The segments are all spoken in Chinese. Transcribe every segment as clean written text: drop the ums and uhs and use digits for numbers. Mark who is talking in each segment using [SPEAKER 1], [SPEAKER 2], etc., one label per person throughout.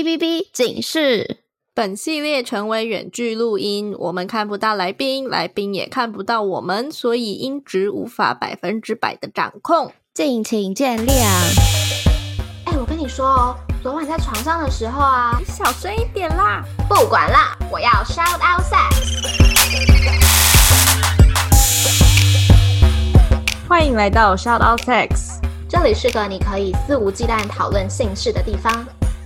[SPEAKER 1] BBB 警示，
[SPEAKER 2] 本系列成为远距录音，我们看不到来宾，来宾也看不到我们，所以音质无法100%的掌控，
[SPEAKER 1] 敬请见谅。
[SPEAKER 3] 我跟你说哦，昨晚在床上的时候啊，
[SPEAKER 2] 你小声一点啦。
[SPEAKER 3] 不管啦，我要 shout out sex。
[SPEAKER 2] 欢迎来到 shout out sex，
[SPEAKER 3] 这里是个你可以肆无忌惮讨论性事的地方。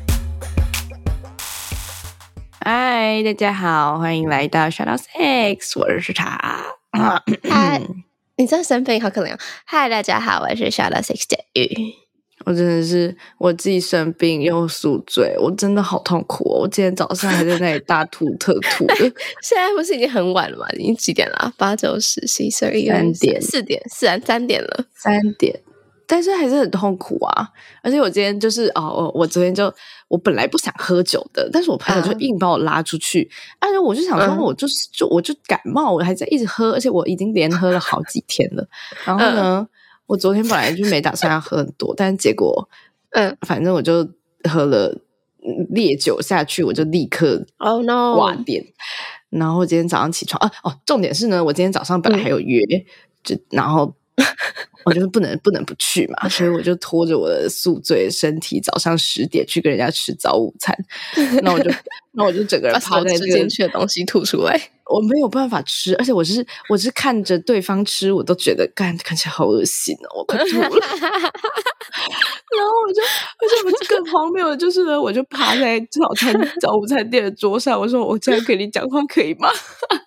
[SPEAKER 4] 嗨，大家好，欢迎来到 shout out sex， 我是茶。
[SPEAKER 1] 嗨，你这声音好可怜哦。嗨，大家好，我是 shout out sex 简玉。
[SPEAKER 4] 我真的是我自己生病又宿醉，我真的好痛苦哦！我今天早上还在那里大吐特吐的。
[SPEAKER 1] 现在不是已经很晚了吗？已经几点了？8、9、10、11、12、
[SPEAKER 4] 3点
[SPEAKER 1] 4点3点了
[SPEAKER 4] ，3点。但是还是很痛苦啊！而且我今天就是我昨天我本来不想喝酒的，但是我朋友就硬把我拉出去，而且我就想说，我就感冒，我还在一直喝，而且我已经连喝了好几天了。然后呢？我昨天本来就没打算要喝很多，但是结果，反正我就喝了烈酒下去，我就立刻挂电。然后今天早上起床重点是呢，我今天早上本来还有约，然后我就是不能不去嘛，所以我就拖着我的宿醉身体，早上10点去跟人家吃早午餐。那我就整个人趴在这个
[SPEAKER 1] 吃进去的东西吐出来。
[SPEAKER 4] 我没有办法吃，而且我是看着对方吃，我都觉得看起来好恶心哦，我快吐了。然后而且我更荒谬的就是呢，我就趴在早午餐店的桌上，我说我这样跟你讲话可以吗？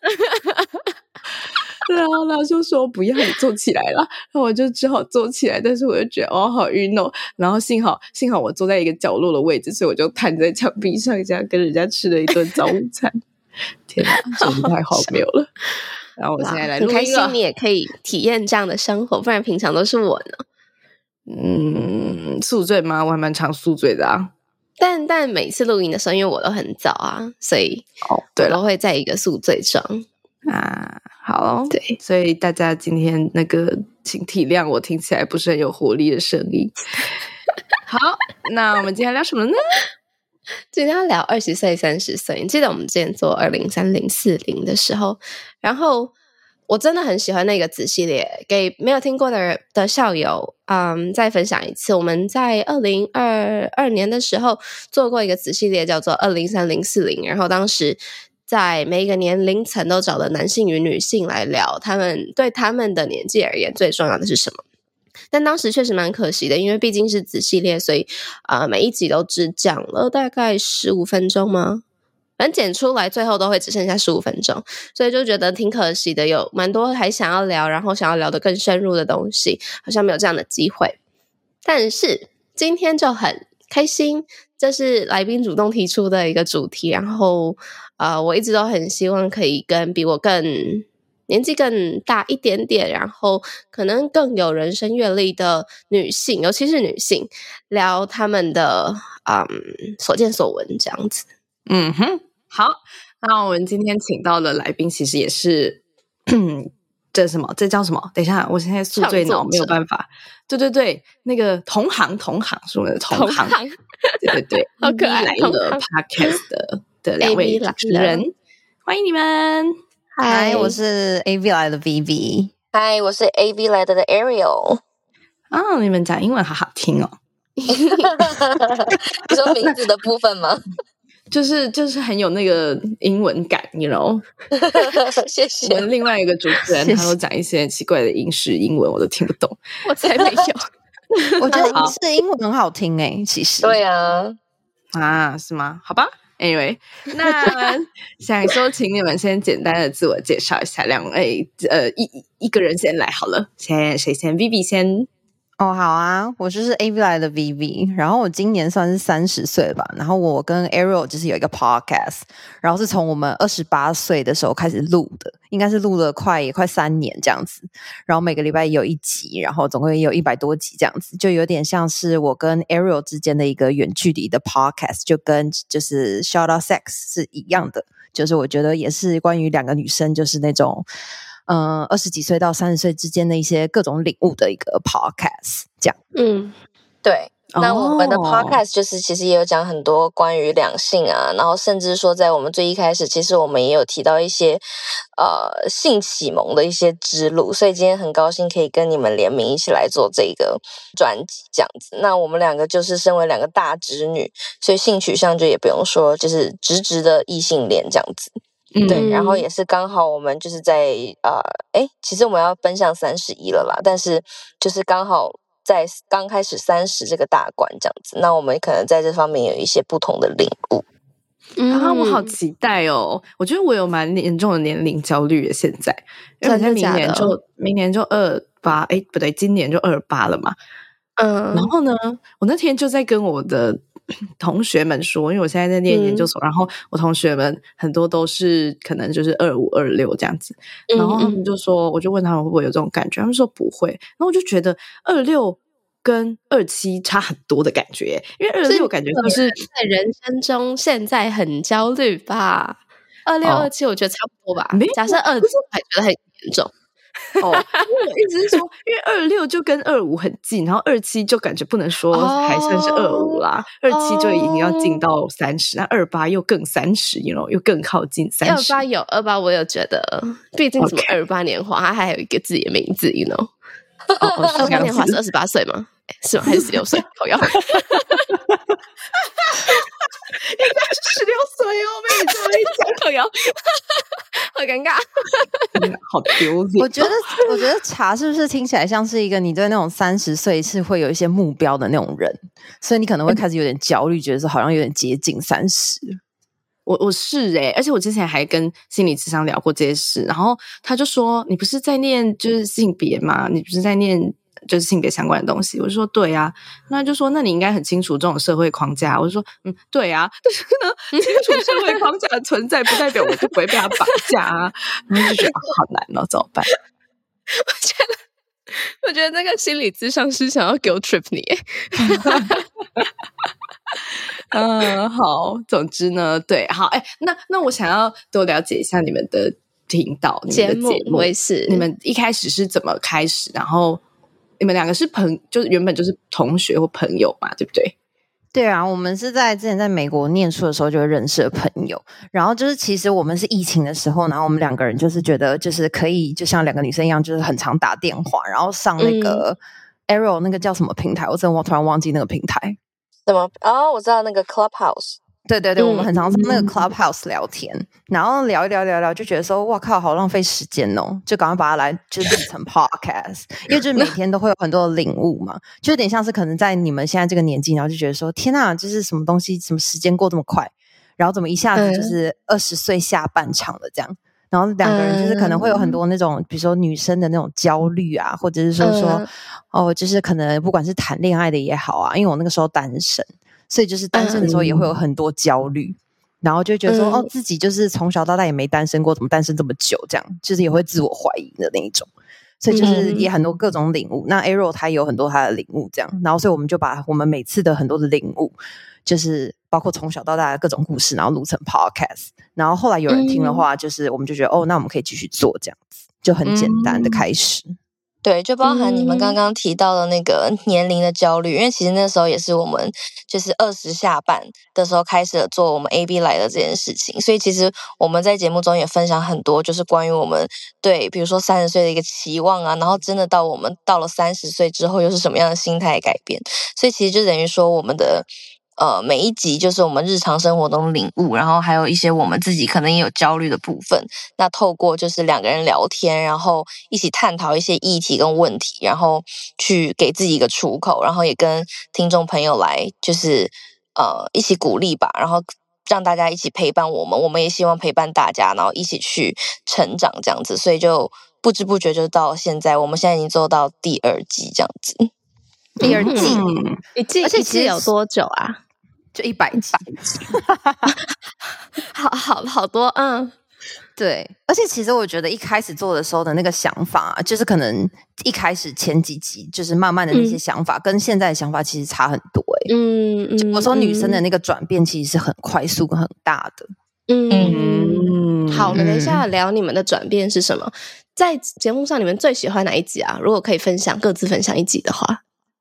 [SPEAKER 4] 然后他就说不要，你坐起来了。然后我就只好坐起来，但是我就觉得好晕哦。然后幸好我坐在一个角落的位置，所以我就瘫在墙壁上，这样跟人家吃了一顿早午餐。天哪，真的太荒谬了！然后我现在来录音了，
[SPEAKER 1] 很开心你也可以体验这样的生活，不然平常都是我呢。
[SPEAKER 4] 宿醉吗？我还蛮常宿醉的啊。
[SPEAKER 1] 但每次录音的时候，因为我都很早啊，所以我都会在一个宿醉状
[SPEAKER 4] 啊。好，
[SPEAKER 1] 对，
[SPEAKER 4] 所以大家今天请体谅我听起来不是很有活力的声音。好，那我们今天聊什么呢？
[SPEAKER 1] 今天要聊20岁、30岁。你记得我们之前做2030、40的时候，然后我真的很喜欢那个子系列，给没有听过的校友，再分享一次。我们在2022年的时候做过一个子系列，叫做2030、40，然后当时在每一个年龄层都找了男性与女性来聊，对他们的年纪而言最重要的是什么。但当时确实蛮可惜的，因为毕竟是子系列，所以每一集都只讲了大概15分钟吗？反正剪出来最后都会只剩下15分钟，所以就觉得挺可惜的，有蛮多还想要聊，然后想要聊得更深入的东西，好像没有这样的机会。但是今天就很开心，这是来宾主动提出的一个主题，然后我一直都很希望可以跟比我年纪更大一点点，然后可能更有人生阅历的女性，尤其是女性，聊他们的所见所闻这样子。
[SPEAKER 4] 好，那我们今天请到的来宾其实也是这叫什么？等一下，我现在宿醉脑没有办法。对，那个同行是我们的同行。对，
[SPEAKER 1] 好可爱。
[SPEAKER 4] 来了 podcast 的2位主持人，欢迎你们。
[SPEAKER 5] 嗨，我是 AV 来的 BB。
[SPEAKER 6] 嗨，我是 AV 来的 Ariel。
[SPEAKER 4] 你们讲英文好好听哦。
[SPEAKER 6] 你说名字的部分吗？
[SPEAKER 4] 就是很有那个英文感 you know
[SPEAKER 6] 谢谢。
[SPEAKER 4] 我们另外一个主持人他都讲一些奇怪的英式英文，我都听不懂。
[SPEAKER 1] 我才没有。
[SPEAKER 5] 我觉得英式英文很好听其实。
[SPEAKER 6] 对啊。
[SPEAKER 4] 是吗？好吧。Anyway， 那想说请你们先简单的自我介绍一下，2位一个人先来好了，谁先 ？Vivi 先。
[SPEAKER 5] 好啊，我就是 AV 来的 Vivi， 然后我今年算是30岁了吧，然后我跟 Ariel 就是有一个 podcast， 然后是从我们28岁的时候开始录的，应该是录了也快3年这样子，然后每个礼拜也有1集，然后总共也有100多集这样子，就有点像是我跟 Ariel 之间的一个远距离的 podcast， 就跟就是 Shout Out Sex 是一样的，就是我觉得也是关于2个女生就是那种20几岁到30岁之间的一些各种领悟的一个 podcast， 这样。
[SPEAKER 6] 对， 那我们的 podcast 就是其实也有讲很多关于两性啊，然后甚至说在我们最一开始，其实我们也有提到一些性启蒙的一些之路，所以今天很高兴可以跟你们联名一起来做这个专辑这样子。那我们两个就是身为两个大直女，所以性取向就也不用说，就是直的异性恋这样子。对，然后也是刚好我们就是在其实我们要奔向31了啦，但是就是刚好在刚开始30这个大关这样子，那我们可能在这方面有一些不同的领悟。
[SPEAKER 4] 我好期待哦！我觉得我有蛮严重的年龄焦虑的，现在，因为我在明年就28，不对，今年就28了嘛。然后呢，我那天就在跟我的同学们说，因为我现在在念研究所，然后我同学们很多都是可能就是25、26这样子，然后他们就说，我就问他们会不会有这种感觉，他们说不会，然后我就觉得26跟27差很多的感觉，因为26感觉就是
[SPEAKER 1] 在人生中现在很焦虑吧，26、27我觉得差不多吧，假设27还觉得很严重。
[SPEAKER 4] 我意思是说，因为26就跟25很近，然后27就感觉不能说还算是25啦，27就已经要进到30，那28又更30，又更靠近30。
[SPEAKER 1] 28我有觉得，毕竟什么28年华，它还有一个自己的名字，28年华是28岁吗？是吗？还是16岁？靠腰。
[SPEAKER 4] 应该是16岁哦，被你这么一讲，
[SPEAKER 1] 靠腰，好尴尬，
[SPEAKER 4] 好丢脸。
[SPEAKER 5] 我觉得茶是不是听起来像是一个你对那种30岁是会有一些目标的那种人，所以你可能会开始有点焦虑，觉得说好像有点接近30。
[SPEAKER 4] 我是而且我之前还跟心理咨商聊过这些事，然后他就说你不是在念就是性别吗？你不是在念就是性别相关的东西？我就说对啊，那就说那你应该很清楚这种社会框架。我就说对啊，但是呢，清楚社会框架的存在不代表我就不会被他绑架啊。然后就觉得好难哦，怎么办？
[SPEAKER 1] 我觉得那个心理咨商师想要给我 trip 你。
[SPEAKER 4] 好，总之呢，对，好，那我想要多了解一下你们的频道、你们的节目，
[SPEAKER 1] 我也是。
[SPEAKER 4] 你们一开始是怎么开始？然后你们两个是就是原本就是同学或朋友嘛，对不对？
[SPEAKER 5] 对啊，我们是之前在美国念书的时候就认识的朋友，然后就是其实我们是疫情的时候，然后我们两个人就是觉得就是可以就像两个女生一样，就是很常打电话，然后上那个 Arrow 那个叫什么平台，我突然忘记那个平台。
[SPEAKER 6] 什么？我知道那个 Clubhouse。
[SPEAKER 5] 对对对，我们很常上那个 Clubhouse 聊天，然后聊一聊，就觉得说哇靠，好浪费时间哦，就赶快把它来就是录成 podcast， 因为就是每天都会有很多的领悟嘛，就有点像是可能在你们现在这个年纪，然后就觉得说天哪，就是什么东西，什么时间过这么快，然后怎么一下子就是20岁下半场了这样。然后两个人就是可能会有很多那种比如说女生的那种焦虑啊，或者是说就是可能不管是谈恋爱的也好啊，因为我那个时候单身，所以就是单身的时候也会有很多焦虑，然后就觉得说自己就是从小到大也没单身过，怎么单身这么久这样，就是也会自我怀疑的那一种，所以就是也很多各种领悟。那 Arrow 他也有很多他的领悟这样，然后所以我们就把我们每次的很多的领悟，就是包括从小到大的各种故事，然后录成 podcast， 然后后来有人听的话，就是我们就觉得那我们可以继续做这样子，就很简单的开始。
[SPEAKER 6] 对，就包含你们刚刚提到的那个年龄的焦虑，因为其实那时候也是我们就是20下半的时候开始了做我们 AB 来的这件事情，所以其实我们在节目中也分享很多，就是关于我们对比如说30岁的一个期望啊，然后真的到我们到了30岁之后又是什么样的心态改变，所以其实就等于说我们的每一集就是我们日常生活中的领悟，然后还有一些我们自己可能也有焦虑的部分，那透过就是两个人聊天，然后一起探讨一些议题跟问题，然后去给自己一个出口，然后也跟听众朋友来就是一起鼓励吧，然后让大家一起陪伴我们也希望陪伴大家，然后一起去成长这样子，所以就不知不觉就到现在，我们现在已经做到第2季这样子。
[SPEAKER 5] 第2季，
[SPEAKER 1] 而且其实有多久啊？
[SPEAKER 5] 就100集，
[SPEAKER 1] 好多，
[SPEAKER 5] 对。而且其实我觉得一开始做的时候的那个想法，就是可能一开始前几集就是慢慢的那些想法，跟现在的想法其实差很多。我说女生的那个转变其实是很快速跟很大的。
[SPEAKER 1] 好，我们等一下聊你们的转变是什么。在节目上你们最喜欢哪一集啊？如果可以各自分享一集的话。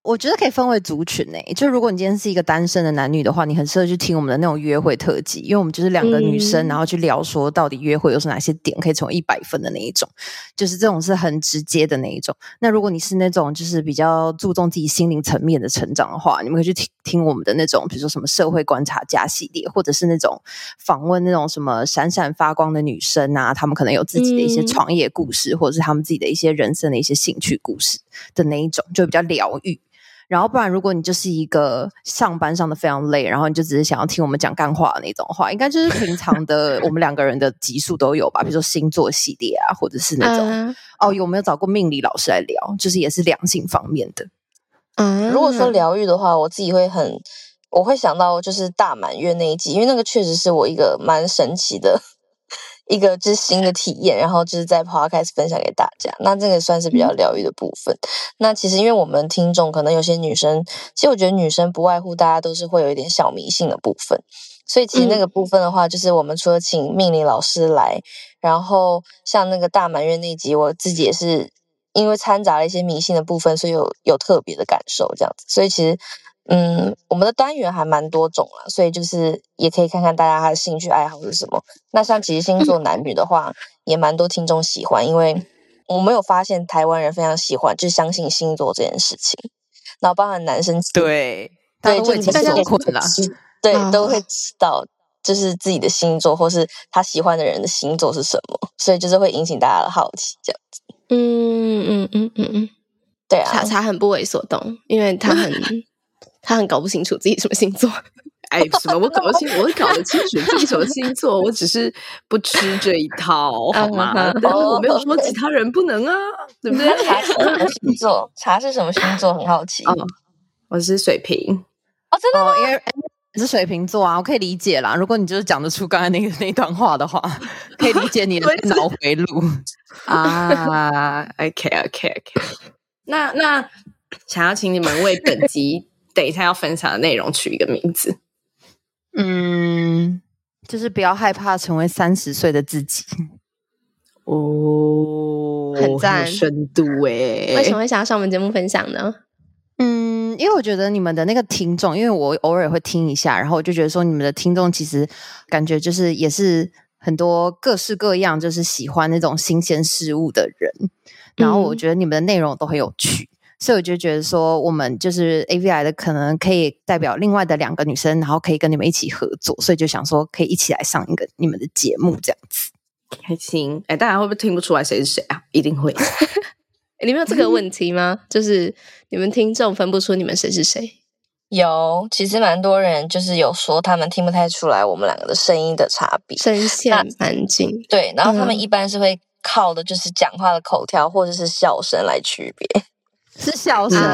[SPEAKER 5] 我觉得可以分为族群就如果你今天是一个单身的男女的话，你很适合去听我们的那种约会特辑，因为我们就是2个女生，然后去聊说到底约会有哪些点可以成为100分的那一种，就是这种是很直接的那一种。那如果你是那种就是比较注重自己心灵层面的成长的话，你们可以去听我们的那种比如说什么社会观察家系列，或者是那种访问那种什么闪闪发光的女生啊，她们可能有自己的一些创业故事，或者是她们自己的一些人生的一些兴趣故事的那一种，就比较疗愈。然后不然如果你就是一个上班上的非常累，然后你就只是想要听我们讲干话的那种话，应该就是平常的我们2个人的集数都有吧，比如说星座系列啊，或者是那种有没有找过命理老师来聊，就是也是两性方面的。
[SPEAKER 6] 如果说疗愈的话，我自己我会想到就是大满月那一集，因为那个确实是我一个蛮神奇的一个就是新的体验，然后就是在 podcast 分享给大家，那这个算是比较疗愈的部分。那其实因为我们听众可能有些女生，其实我觉得女生不外乎大家都是会有一点小迷信的部分，所以其实那个部分的话，就是我们除了请命理老师来，然后像那个大满月那一集，我自己也是因为掺杂了一些迷信的部分，所以有特别的感受这样子。所以其实我们的单元还蛮多种啦，所以就是也可以看看大家他的兴趣爱好是什么。那像其实星座男女的话也蛮多听众喜欢，因为我们有发现台湾人非常喜欢就是相信星座这件事情，然后包含男生
[SPEAKER 5] 对
[SPEAKER 6] 就
[SPEAKER 5] 已经受困了，
[SPEAKER 6] 对都会知道就是自己的星座或是他喜欢的人的星座是什么，所以就是会引起大家的好奇这样子。对啊，
[SPEAKER 1] 茶很不为所动，因为他很搞不清楚自己什么星座。
[SPEAKER 4] 哎，什么？我搞得清楚自己什么星座，我只是不吃这一套，好吗？但是我没有说其他人不能啊，对不对？
[SPEAKER 6] 茶是什么星座？茶是什么星座？很好奇。
[SPEAKER 4] 我是水瓶。
[SPEAKER 6] 真的吗？
[SPEAKER 5] 因为你是水瓶座啊，我可以理解啦。如果你就是讲得出刚才那段话的话，可以理解你的脑回路
[SPEAKER 4] 啊。OK。那想要请你们为本集等一下要分享的内容取一个名字。
[SPEAKER 5] 就是不要害怕成为30岁的自己。
[SPEAKER 1] 很赞，
[SPEAKER 4] 很有深度耶。
[SPEAKER 1] 为什么会想要上我们节目分享呢？
[SPEAKER 5] 因为我觉得你们的那个听众，因为我偶尔会听一下，然后我就觉得说你们的听众其实感觉就是也是很多各式各样，就是喜欢那种新鲜事物的人，然后我觉得你们的内容都很有趣，所以我就觉得说我们就是 AV 来的可能可以代表另外的2个女生，然后可以跟你们一起合作，所以就想说可以一起来上一个你们的节目这样子。
[SPEAKER 4] 开心。大家会不会听不出来谁是谁啊？一定会。
[SPEAKER 1] 你们有这个问题吗？就是你们听众分不出你们谁是谁？
[SPEAKER 6] 有，其实蛮多人就是有说他们听不太出来我们2个的声音的差别，
[SPEAKER 1] 声线蛮近。
[SPEAKER 6] 对，然后他们一般是会靠的就是讲话的口条或者是笑声来区别。
[SPEAKER 5] 是笑声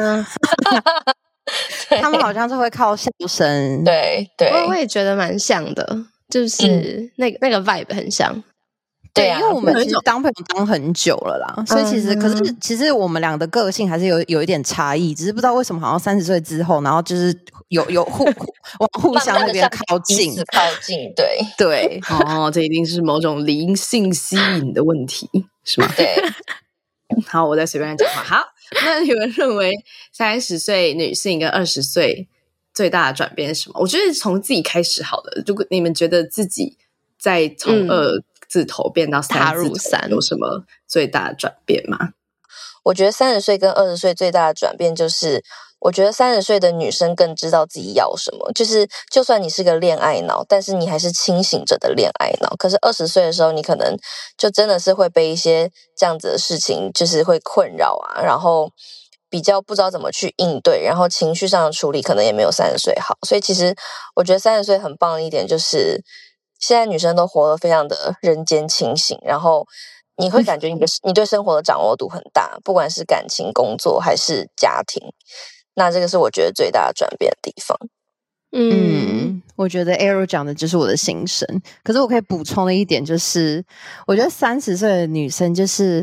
[SPEAKER 5] 他们好像是会靠笑声。
[SPEAKER 6] 对，
[SPEAKER 1] 我也觉得蛮像的，就是那个 vibe 很像。
[SPEAKER 5] 对，因为我们其实当朋友当很久了啦，所以其实我们俩的个性还是有一点差异，只是不知道为什么好像30岁之后，然后就是有往互相那边靠近，
[SPEAKER 6] 对。
[SPEAKER 4] 这一定是某种灵性吸引的问题，是吗？
[SPEAKER 6] 对。
[SPEAKER 4] 好，我再随便讲话。好，那你们认为30岁女性跟20岁最大的转变是什么？我觉得从自己开始好了。如果你们觉得自己在从2字头变到3字头有什么最大的转变吗？
[SPEAKER 6] 我觉得30岁跟20岁最大的转变就是我觉得30岁的女生更知道自己要什么，就是就算你是个恋爱脑，但是你还是清醒着的恋爱脑。可是20岁的时候，你可能就真的是会被一些这样子的事情就是会困扰啊，然后比较不知道怎么去应对，然后情绪上的处理可能也没有30岁好。所以其实我觉得30岁很棒的一点就是现在女生都活得非常的人间清醒，然后你会感觉你对生活的掌握度很大，不管是感情、工作还是家庭，那这个是我觉得最大的转变的地方。
[SPEAKER 5] 我觉得 Arrow 讲的就是我的心声。可是我可以补充的一点就是，我觉得30岁的女生就是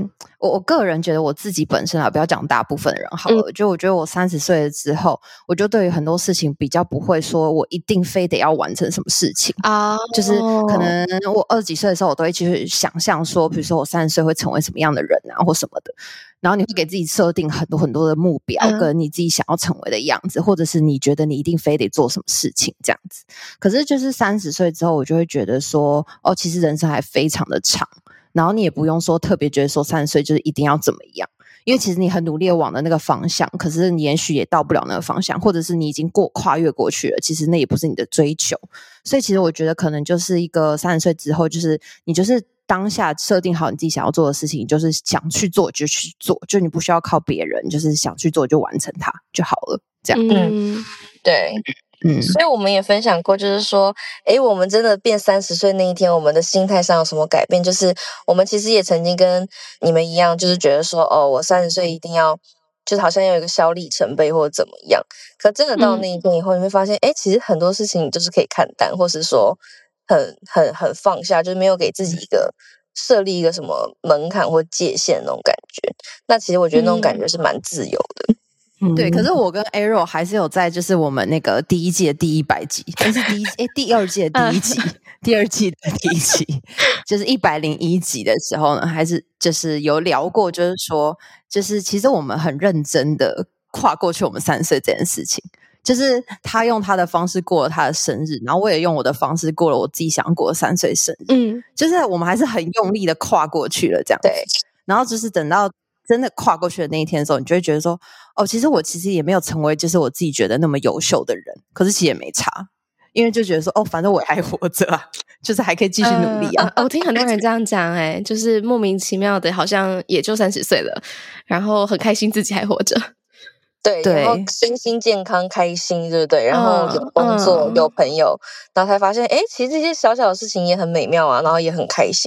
[SPEAKER 5] 我个人觉得我自己本身不要讲大部分的人好了，就我觉得我30岁了之后，我就对于很多事情比较不会说我一定非得要完成什么事情啊，就是可能我20几岁的时候，我都会去想象说，比如说我30岁会成为什么样的人啊，或什么的。然后你会给自己设定很多很多的目标，跟你自己想要成为的样子，或者是你觉得你一定非得做什么事情这样子。可是就是30岁之后，我就会觉得说，哦，其实人生还非常的长，然后你也不用说特别觉得说30岁就是一定要怎么样，因为其实你很努力的往的那个方向，可是你也许也到不了那个方向，或者是你已经跨越过去了，其实那也不是你的追求。所以其实我觉得可能就是一个30岁之后，就是你就是当下设定好你自己想要做的事情，你就是想去做就去做，就你不需要靠别人，就是想去做就完成它就好了，这样。
[SPEAKER 6] 对。所以我们也分享过，就是说我们真的变30岁那一天，我们的心态上有什么改变，就是我们其实也曾经跟你们一样，就是觉得说我30岁一定要就是好像有一个小里程碑或者怎么样，可真的到那一天以后，你会发现其实很多事情就是可以看淡，或是说很放下，就是没有给自己一个设立一个什么门槛或界限那种感觉。那其实我觉得那种感觉是蛮自由的。
[SPEAKER 5] 对，可是我跟 Arrow 还是有在就是我们那个第一季的第100集，但是第二季的第一集第二季的第一集就是101集的时候呢，还是就是有聊过，就是说就是其实我们很认真的跨过去我们30岁这件事情，就是他用他的方式过了他的生日，然后我也用我的方式过了我自己想过的30岁生日，就是我们还是很用力的跨过去了这样子。对，然后就是等到真的跨过去的那一天的时候，你就会觉得说其实我也没有成为就是我自己觉得那么优秀的人，可是其实也没差，因为就觉得说反正我还活着啊，就是还可以继续努力啊。
[SPEAKER 1] 我听很多人这样讲就是莫名其妙的好像也就30岁了，然后很开心自己还活着。
[SPEAKER 6] 对，然后身心健康开心，对不对？然后有工作有朋友，然后才发现其实这些小小的事情也很美妙啊，然后也很开心。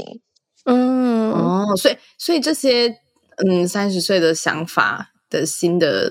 [SPEAKER 4] 所以这些30岁的想法的新的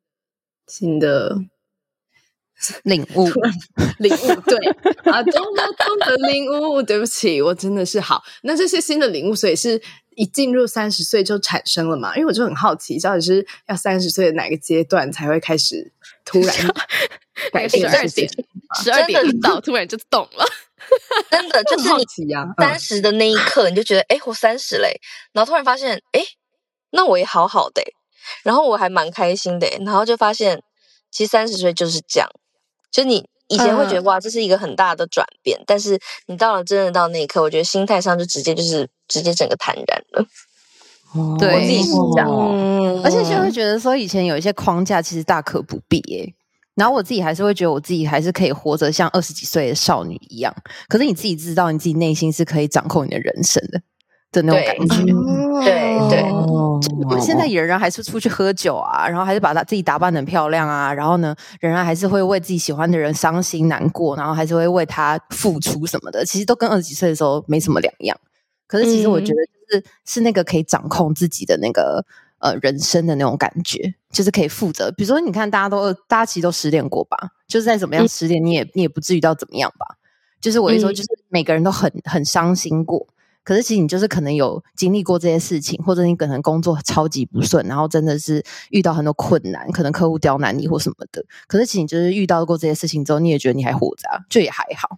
[SPEAKER 5] 领悟
[SPEAKER 4] 对啊，懂得领悟，对不起，我真的是好。那这些新的领悟，所以是一进入30岁就产生了嘛？因为我就很好奇，到底是要30岁的哪个阶段才会开始突然改变
[SPEAKER 1] 12点到突然就懂了。
[SPEAKER 6] 真的就是你30的那一刻，你就觉得我30嘞，然后突然发现那我也好好的然后我还蛮开心的然后就发现其实30岁就是这样，就你以前会觉得哇这是一个很大的转变，但是你到了真的到那一刻，我觉得心态上就直接整个坦然了。
[SPEAKER 5] 对，
[SPEAKER 6] 我自己是这样
[SPEAKER 5] 而且就会觉得说以前有一些框架其实大可不必然后我自己还是会觉得我自己还是可以活着像20几岁的少女一样，可是你自己知道你自己内心是可以掌控你的人生的那种感觉。
[SPEAKER 6] 对，
[SPEAKER 5] 我们现在仍然还是出去喝酒啊，然后还是把自己打扮得很漂亮啊，然后呢仍然还是会为自己喜欢的人伤心难过，然后还是会为他付出什么的，其实都跟20几岁的时候没什么两样。可是其实我觉得是那个可以掌控自己的那个人生的那种感觉，就是可以负责。比如说你看大家其实都失恋过吧，就是再怎么样失恋你也不至于到怎么样吧，就是我一说就是每个人都很伤心过，可是其实你就是可能有经历过这些事情，或者你可能工作超级不顺，然后真的是遇到很多困难，可能客户刁难你或什么的，可是其实你就是遇到过这些事情之后，你也觉得你还活着就也还好。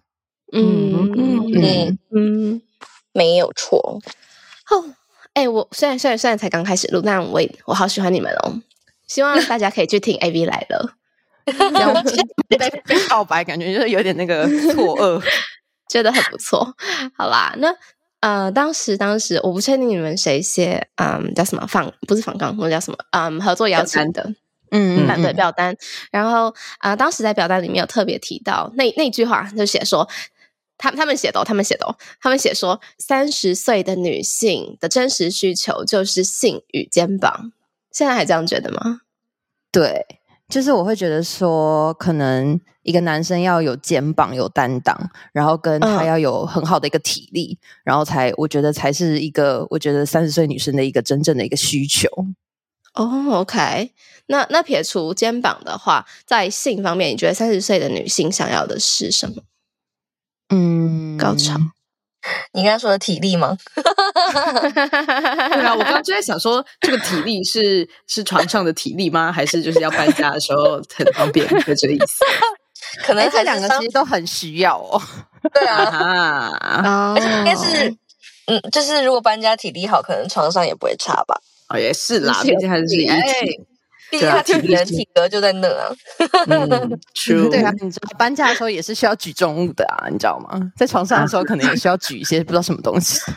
[SPEAKER 6] 没有错。
[SPEAKER 1] 我虽然才刚开始录，但我好喜欢你们希望大家可以去听 AV 来了。
[SPEAKER 5] 被告白感觉就是有点那个错愕，
[SPEAKER 1] 觉得很不错。好啦，那当时我不确定你们谁写叫什么不是访纲，那叫什么合作邀请的对表单。然后当时在表单里面有特别提到那句话，就写说他们写说30岁的女性的真实需求就是性与肩膀。现在还这样觉得吗？
[SPEAKER 5] 对，就是我会觉得说可能一个男生要有肩膀有担当，然后跟他要有很好的一个体力，然后我觉得才是一个我觉得30岁女生的一个真正的一个需求。
[SPEAKER 1] OK， 那撇除肩膀的话，在性方面你觉得30岁的女性想要的是什么？高潮。
[SPEAKER 6] 你刚刚说的体力吗？
[SPEAKER 4] 对啊，我刚刚就在想说，这个体力是床上的体力吗？还是就是要搬家的时候很方便的这个意思？
[SPEAKER 6] 可能
[SPEAKER 5] 这两个其实都很需要哦。
[SPEAKER 6] 对啊，而且应该是，就是如果搬家体力好，可能床上也不会差吧。
[SPEAKER 4] 哦，也是啦，毕竟还是一体。
[SPEAKER 6] 毕竟他体格就在那啊。
[SPEAKER 4] true。
[SPEAKER 5] 对啊，你知道搬家的时候也是需要举重物的啊，你知道吗？在床上的时候可能也需要举一些不知道什么东西。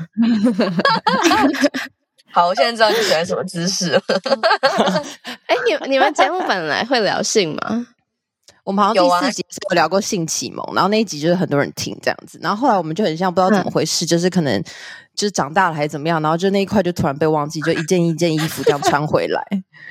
[SPEAKER 6] 好，我现在知道你喜欢什么姿势了。
[SPEAKER 1] 你们节目本来会聊性吗？
[SPEAKER 5] 我们好像第4集有聊过性启蒙，然后那一集就是很多人听这样子，然后后来我们就很像不知道怎么回事，就是可能就是长大了还是怎么样，然后就那一块就突然被忘记，就一件衣服这样穿回来。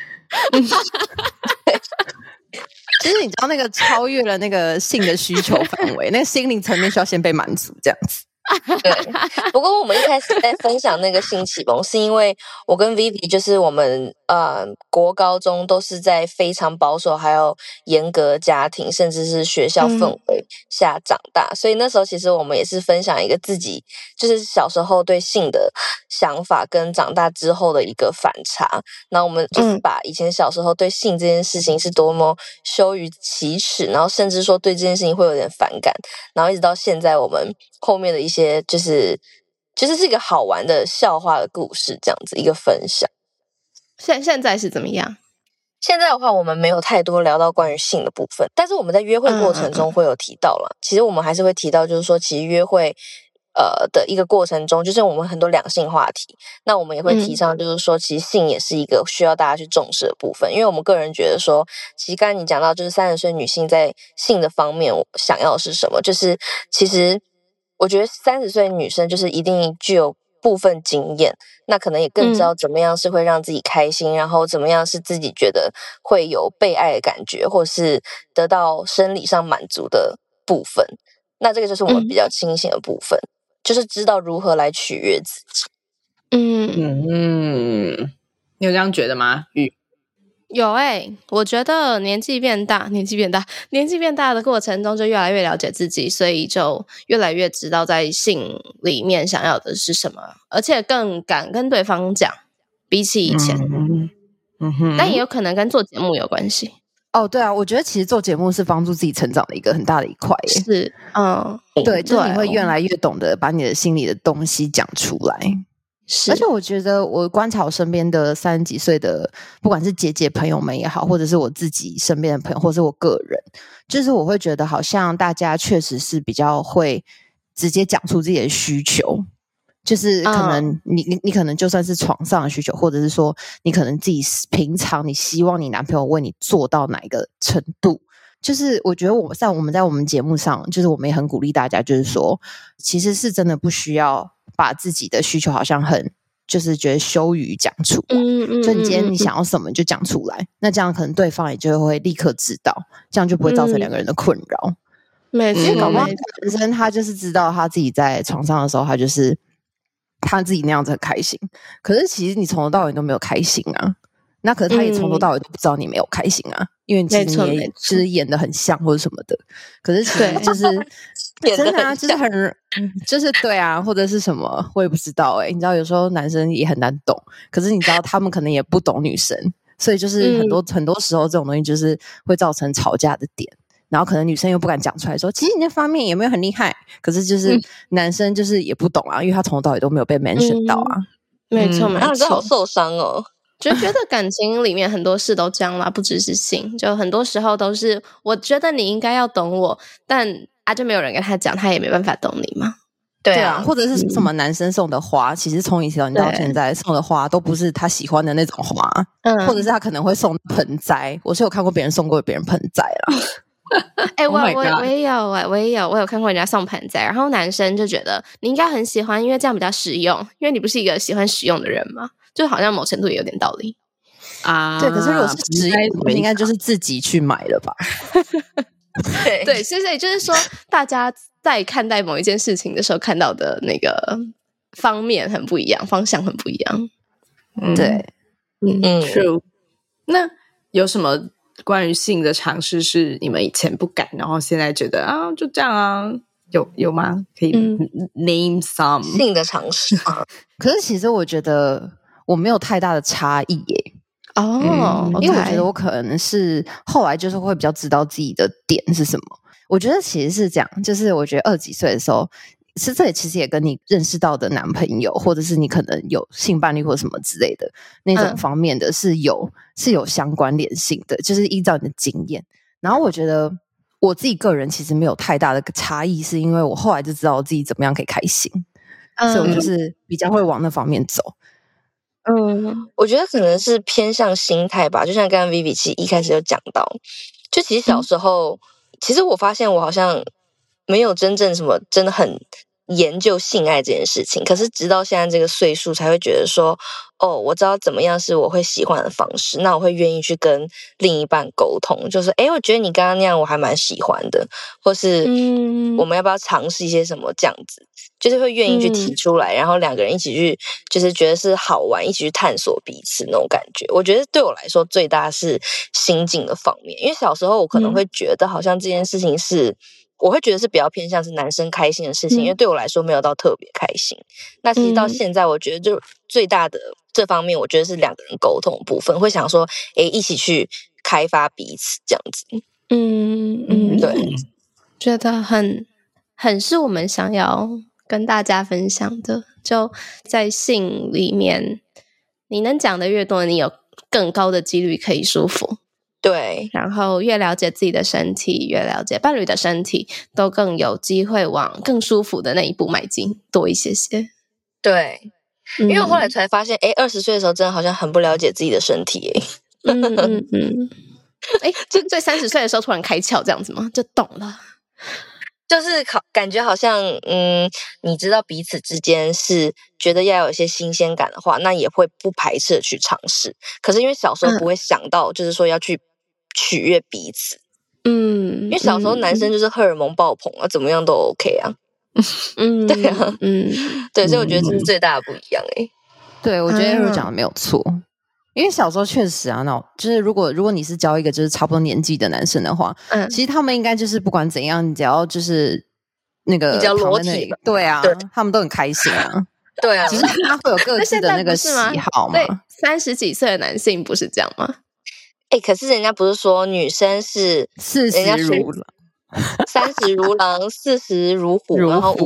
[SPEAKER 5] 其实你知道那个超越了那个性的需求范围，那个心灵层面需要先被满足这样子。
[SPEAKER 6] 对，不过我们一开始在分享那个性启蒙，是因为我跟 Vivi 就是我们国高中都是在非常保守还有严格的家庭，甚至是学校氛围下长大，所以那时候其实我们也是分享一个自己就是小时候对性的想法跟长大之后的一个反差，然后我们就是把以前小时候对性这件事情是多么羞于启齿，然后甚至说对这件事情会有点反感，然后一直到现在我们后面的一些就是是一个好玩的笑话的故事，这样子一个分享。
[SPEAKER 1] 现在是怎么样？
[SPEAKER 6] 现在的话，我们没有太多聊到关于性的部分，但是我们在约会过程中会有提到了。其实我们还是会提到，就是说，其实约会的一个过程中，就是我们很多两性话题。那我们也会提倡，就是说，其实性也是一个需要大家去重视的部分。因为我们个人觉得说，其实刚才你讲到，就是30岁女性在性的方面想要的是什么？就是其实我觉得30岁女生就是一定具有部分经验，那可能也更知道怎么样是会让自己开心，然后怎么样是自己觉得会有被爱的感觉，或是得到生理上满足的部分。那这个就是我们比较清醒的部分，就是知道如何来取悦自己。
[SPEAKER 4] 你有这样觉得吗？
[SPEAKER 1] 有我觉得年纪变大的过程中，就越来越了解自己，所以就越来越知道在性里面想要的是什么，而且更敢跟对方讲，比起以前。但也有可能跟做节目有关系。
[SPEAKER 5] 哦，对啊，我觉得其实做节目是帮助自己成长的一个很大的一块耶。
[SPEAKER 1] 是，
[SPEAKER 5] 对，就是你会越来越懂得把你的心里的东西讲出来。而且我觉得我观察我身边的30几岁的不管是姐姐朋友们也好，或者是我自己身边的朋友，或者是我个人，就是我会觉得好像大家确实是比较会直接讲出自己的需求，就是可能你可能就算是床上的需求，或者是说你可能自己平常你希望你男朋友为你做到哪一个程度，就是我觉得我们在我们节目上，就是我们也很鼓励大家，就是说其实是真的不需要把自己的需求好像很就是觉得羞于讲出来，所以你今天你想要什么就讲出来，那这样可能对方也就会立刻知道，这样就不会造成两个人的困扰。
[SPEAKER 1] 没错，
[SPEAKER 5] 因为搞不好男生他就是知道他自己在床上的时候，他就是他自己那样子很开心，可是其实你从头到尾都没有开心啊，那可是他也从头到尾都不知道你没有开心啊，因为其实你也就是演得很像或者什么的，可是其实就是真的啊，就是很就是对啊，或者是什么我也不知道你知道有时候男生也很难懂，可是你知道他们可能也不懂女生，所以就是很多时候这种东西就是会造成吵架的点，然后可能女生又不敢讲出来说其实你那方面也没有很厉害，可是就是男生就是也不懂啊，因为他从头到尾都没有被 mention 到啊。
[SPEAKER 1] 没错没错，
[SPEAKER 6] 真好受伤哦。
[SPEAKER 1] 就觉得感情里面很多事都这样啦，不只是性，就很多时候都是我觉得你应该要懂我，但就没有人跟他讲，他也没办法懂你嘛。
[SPEAKER 6] 对啊，
[SPEAKER 5] 或者是什么男生送的花，其实从以前到现在送的花都不是他喜欢的那种花，或者是他可能会送盆栽，我是有看过别人送过别人盆栽啦。
[SPEAKER 1] 我也有看过人家送盆栽，然后男生就觉得你应该很喜欢，因为这样比较实用，因为你不是一个喜欢实用的人嘛，就好像某程度也有点道理
[SPEAKER 5] 啊。对，可是如果是实用，应该就是自己去买了吧。
[SPEAKER 1] 对，所以就是说，大家在看待某一件事情的时候，看到的那个方面很不一样，方向很不一样。
[SPEAKER 5] 对
[SPEAKER 4] ，true。那有什么关于性的尝试是你们以前不敢，然后现在觉得啊就这样啊有吗？可以name some
[SPEAKER 6] 性的尝试啊？
[SPEAKER 5] 可是其实我觉得我没有太大的差异耶。因为我觉得我可能是后来就是会比较知道自己的点是什么。我觉得其实是这样，就是我觉得20几岁的时候，这也其实也跟你认识到的男朋友，或者是你可能有性伴侣或什么之类的那种方面的是有相关联性的，就是依照你的经验。然后我觉得我自己个人其实没有太大的差异，是因为我后来就知道我自己怎么样可以开心，所以我就是比较会往那方面走。
[SPEAKER 6] 我觉得可能是偏向心态吧，就像刚刚 Vivi 其实一开始有讲到，就其实小时候，其实我发现我好像没有真正真的很研究性爱这件事情，可是直到现在这个岁数才会觉得说，我知道怎么样是我会喜欢的方式，那我会愿意去跟另一半沟通，就是我觉得你刚刚那样我还蛮喜欢的，或是我们要不要尝试一些什么这样子，就是会愿意去提出来，然后两个人一起去，就是觉得是好玩，一起去探索彼此那种感觉。我觉得对我来说最大是心境的方面，因为小时候我可能会觉得好像这件事情是。我会觉得是比较偏向是男生开心的事情，因为对我来说没有到特别开心。那其实到现在，我觉得就最大的这方面，我觉得是两个人沟通的部分，会想说，一起去开发彼此这样子。对，
[SPEAKER 1] 觉得很是我们想要跟大家分享的。就在性里面，你能讲的越多，你有更高的几率可以舒服。
[SPEAKER 6] 对，
[SPEAKER 1] 然后越了解自己的身体，越了解伴侣的身体，都更有机会往更舒服的那一步迈进多一些些。
[SPEAKER 6] 对，因为我后来才发现，20岁的时候真的好像很不了解自己的身体
[SPEAKER 1] 就在30岁的时候突然开窍这样子吗？就懂了。
[SPEAKER 6] 就是感觉好像你知道彼此之间是觉得要有一些新鲜感的话，那也会不排斥的去尝试。可是因为小时候不会想到就是说要去取悦彼此，因为小时候男生就是荷尔蒙爆棚啊，怎么样都 OK 啊。对啊，对，所以我觉得这是最大的不一样
[SPEAKER 5] 对，我觉得 Ariel 讲的没有错。因为小时候确实啊，就是如果你是交一个就是差不多年纪的男生的话，其实他们应该就是不管怎样，你只要就是那个
[SPEAKER 6] 比较裸体，
[SPEAKER 5] 对啊，他们都很开心啊。
[SPEAKER 6] 对啊，
[SPEAKER 5] 只是他会有各自的那个喜好嘛。
[SPEAKER 1] 对，30几岁的男性不是这样吗？
[SPEAKER 6] 可是人家不是说女生是
[SPEAKER 5] 40如狼
[SPEAKER 6] ，30如狼，40如虎，然后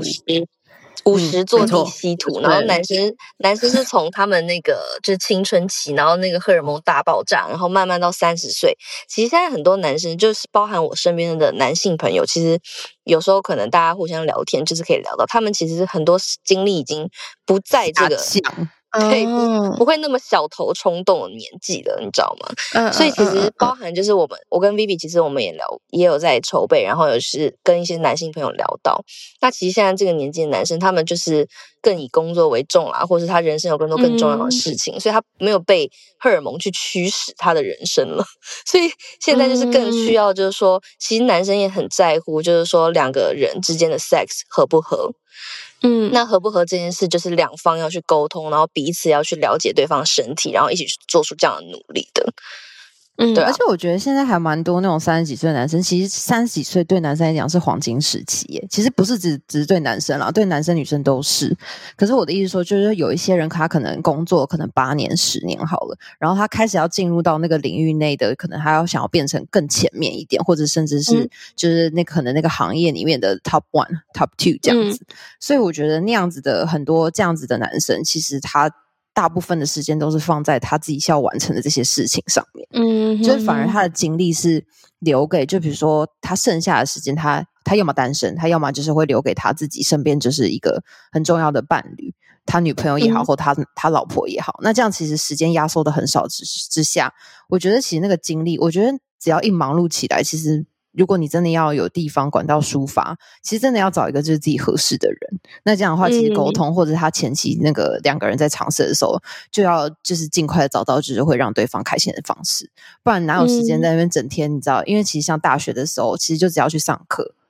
[SPEAKER 6] 50坐地吸土，然后男生是从他们那个就是青春期，然后那个荷尔蒙大爆炸，然后慢慢到30岁。其实现在很多男生，就是包含我身边的男性朋友，其实有时候可能大家互相聊天，就是可以聊到他们其实很多精力已经不在这个。对，不会那么小头冲动的年纪了，你知道吗？所以其实包含就是我跟 Vivi 其实我们也有在筹备，然后有是跟一些男性朋友聊到，那其实现在这个年纪的男生，他们就是更以工作为重啦，或是他人生有更多更重要的事情，所以他没有被荷尔蒙去驱使他的人生了。所以现在就是更需要，就是说，其实男生也很在乎，就是说两个人之间的 sex 合不合。那合不合这件事，就是两方要去沟通，然后彼此要去了解对方的身体，然后一起去做出这样的努力的。对啊，
[SPEAKER 5] 而且我觉得现在还蛮多那种30几岁的男生，其实30几岁对男生来讲是黄金时期耶。其实不是只是对男生啦，对男生女生都是。可是我的意思说，就是有一些人他可能工作可能8年10年好了，然后他开始要进入到那个领域内的，可能他要想要变成更前面一点，或者甚至是就是可能那个行业里面的 top 1、top 2这样子。所以我觉得那样子的很多这样子的男生，其实他大部分的时间都是放在他自己需要完成的这些事情上面，就是反而他的精力是留给，就比如说他剩下的时间，他要么单身，他要么就是会留给他自己身边就是一个很重要的伴侣，他女朋友也好，或他老婆也好。那这样其实时间压缩的很少之下，我觉得其实那个精力，我觉得只要一忙碌起来，其实如果你真的要有地方管道抒发，其实真的要找一个就是自己合适的人。那这样的话，其实沟通或者他前期那个两个人在尝试的时候，就要就是尽快的找到就是会让对方开心的方式，不然哪有时间在那边整天？你知道，因为其实像大学的时候，其实就只要去上课，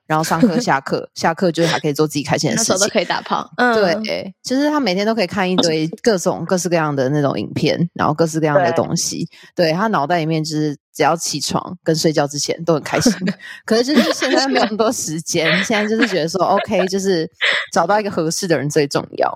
[SPEAKER 5] 然后上课下课下课就是还可以做自己开心的事情，
[SPEAKER 1] 那时候都可以打炮。
[SPEAKER 5] 对，就是他每天都可以看一堆各式各样的那种影片，然后各式各样的东西。对，他脑袋里面就是只要起床跟睡觉之前都很开心。可是就是现在没有那么多时间，现在就是觉得说 OK， 就是找到一个合适的人最重要。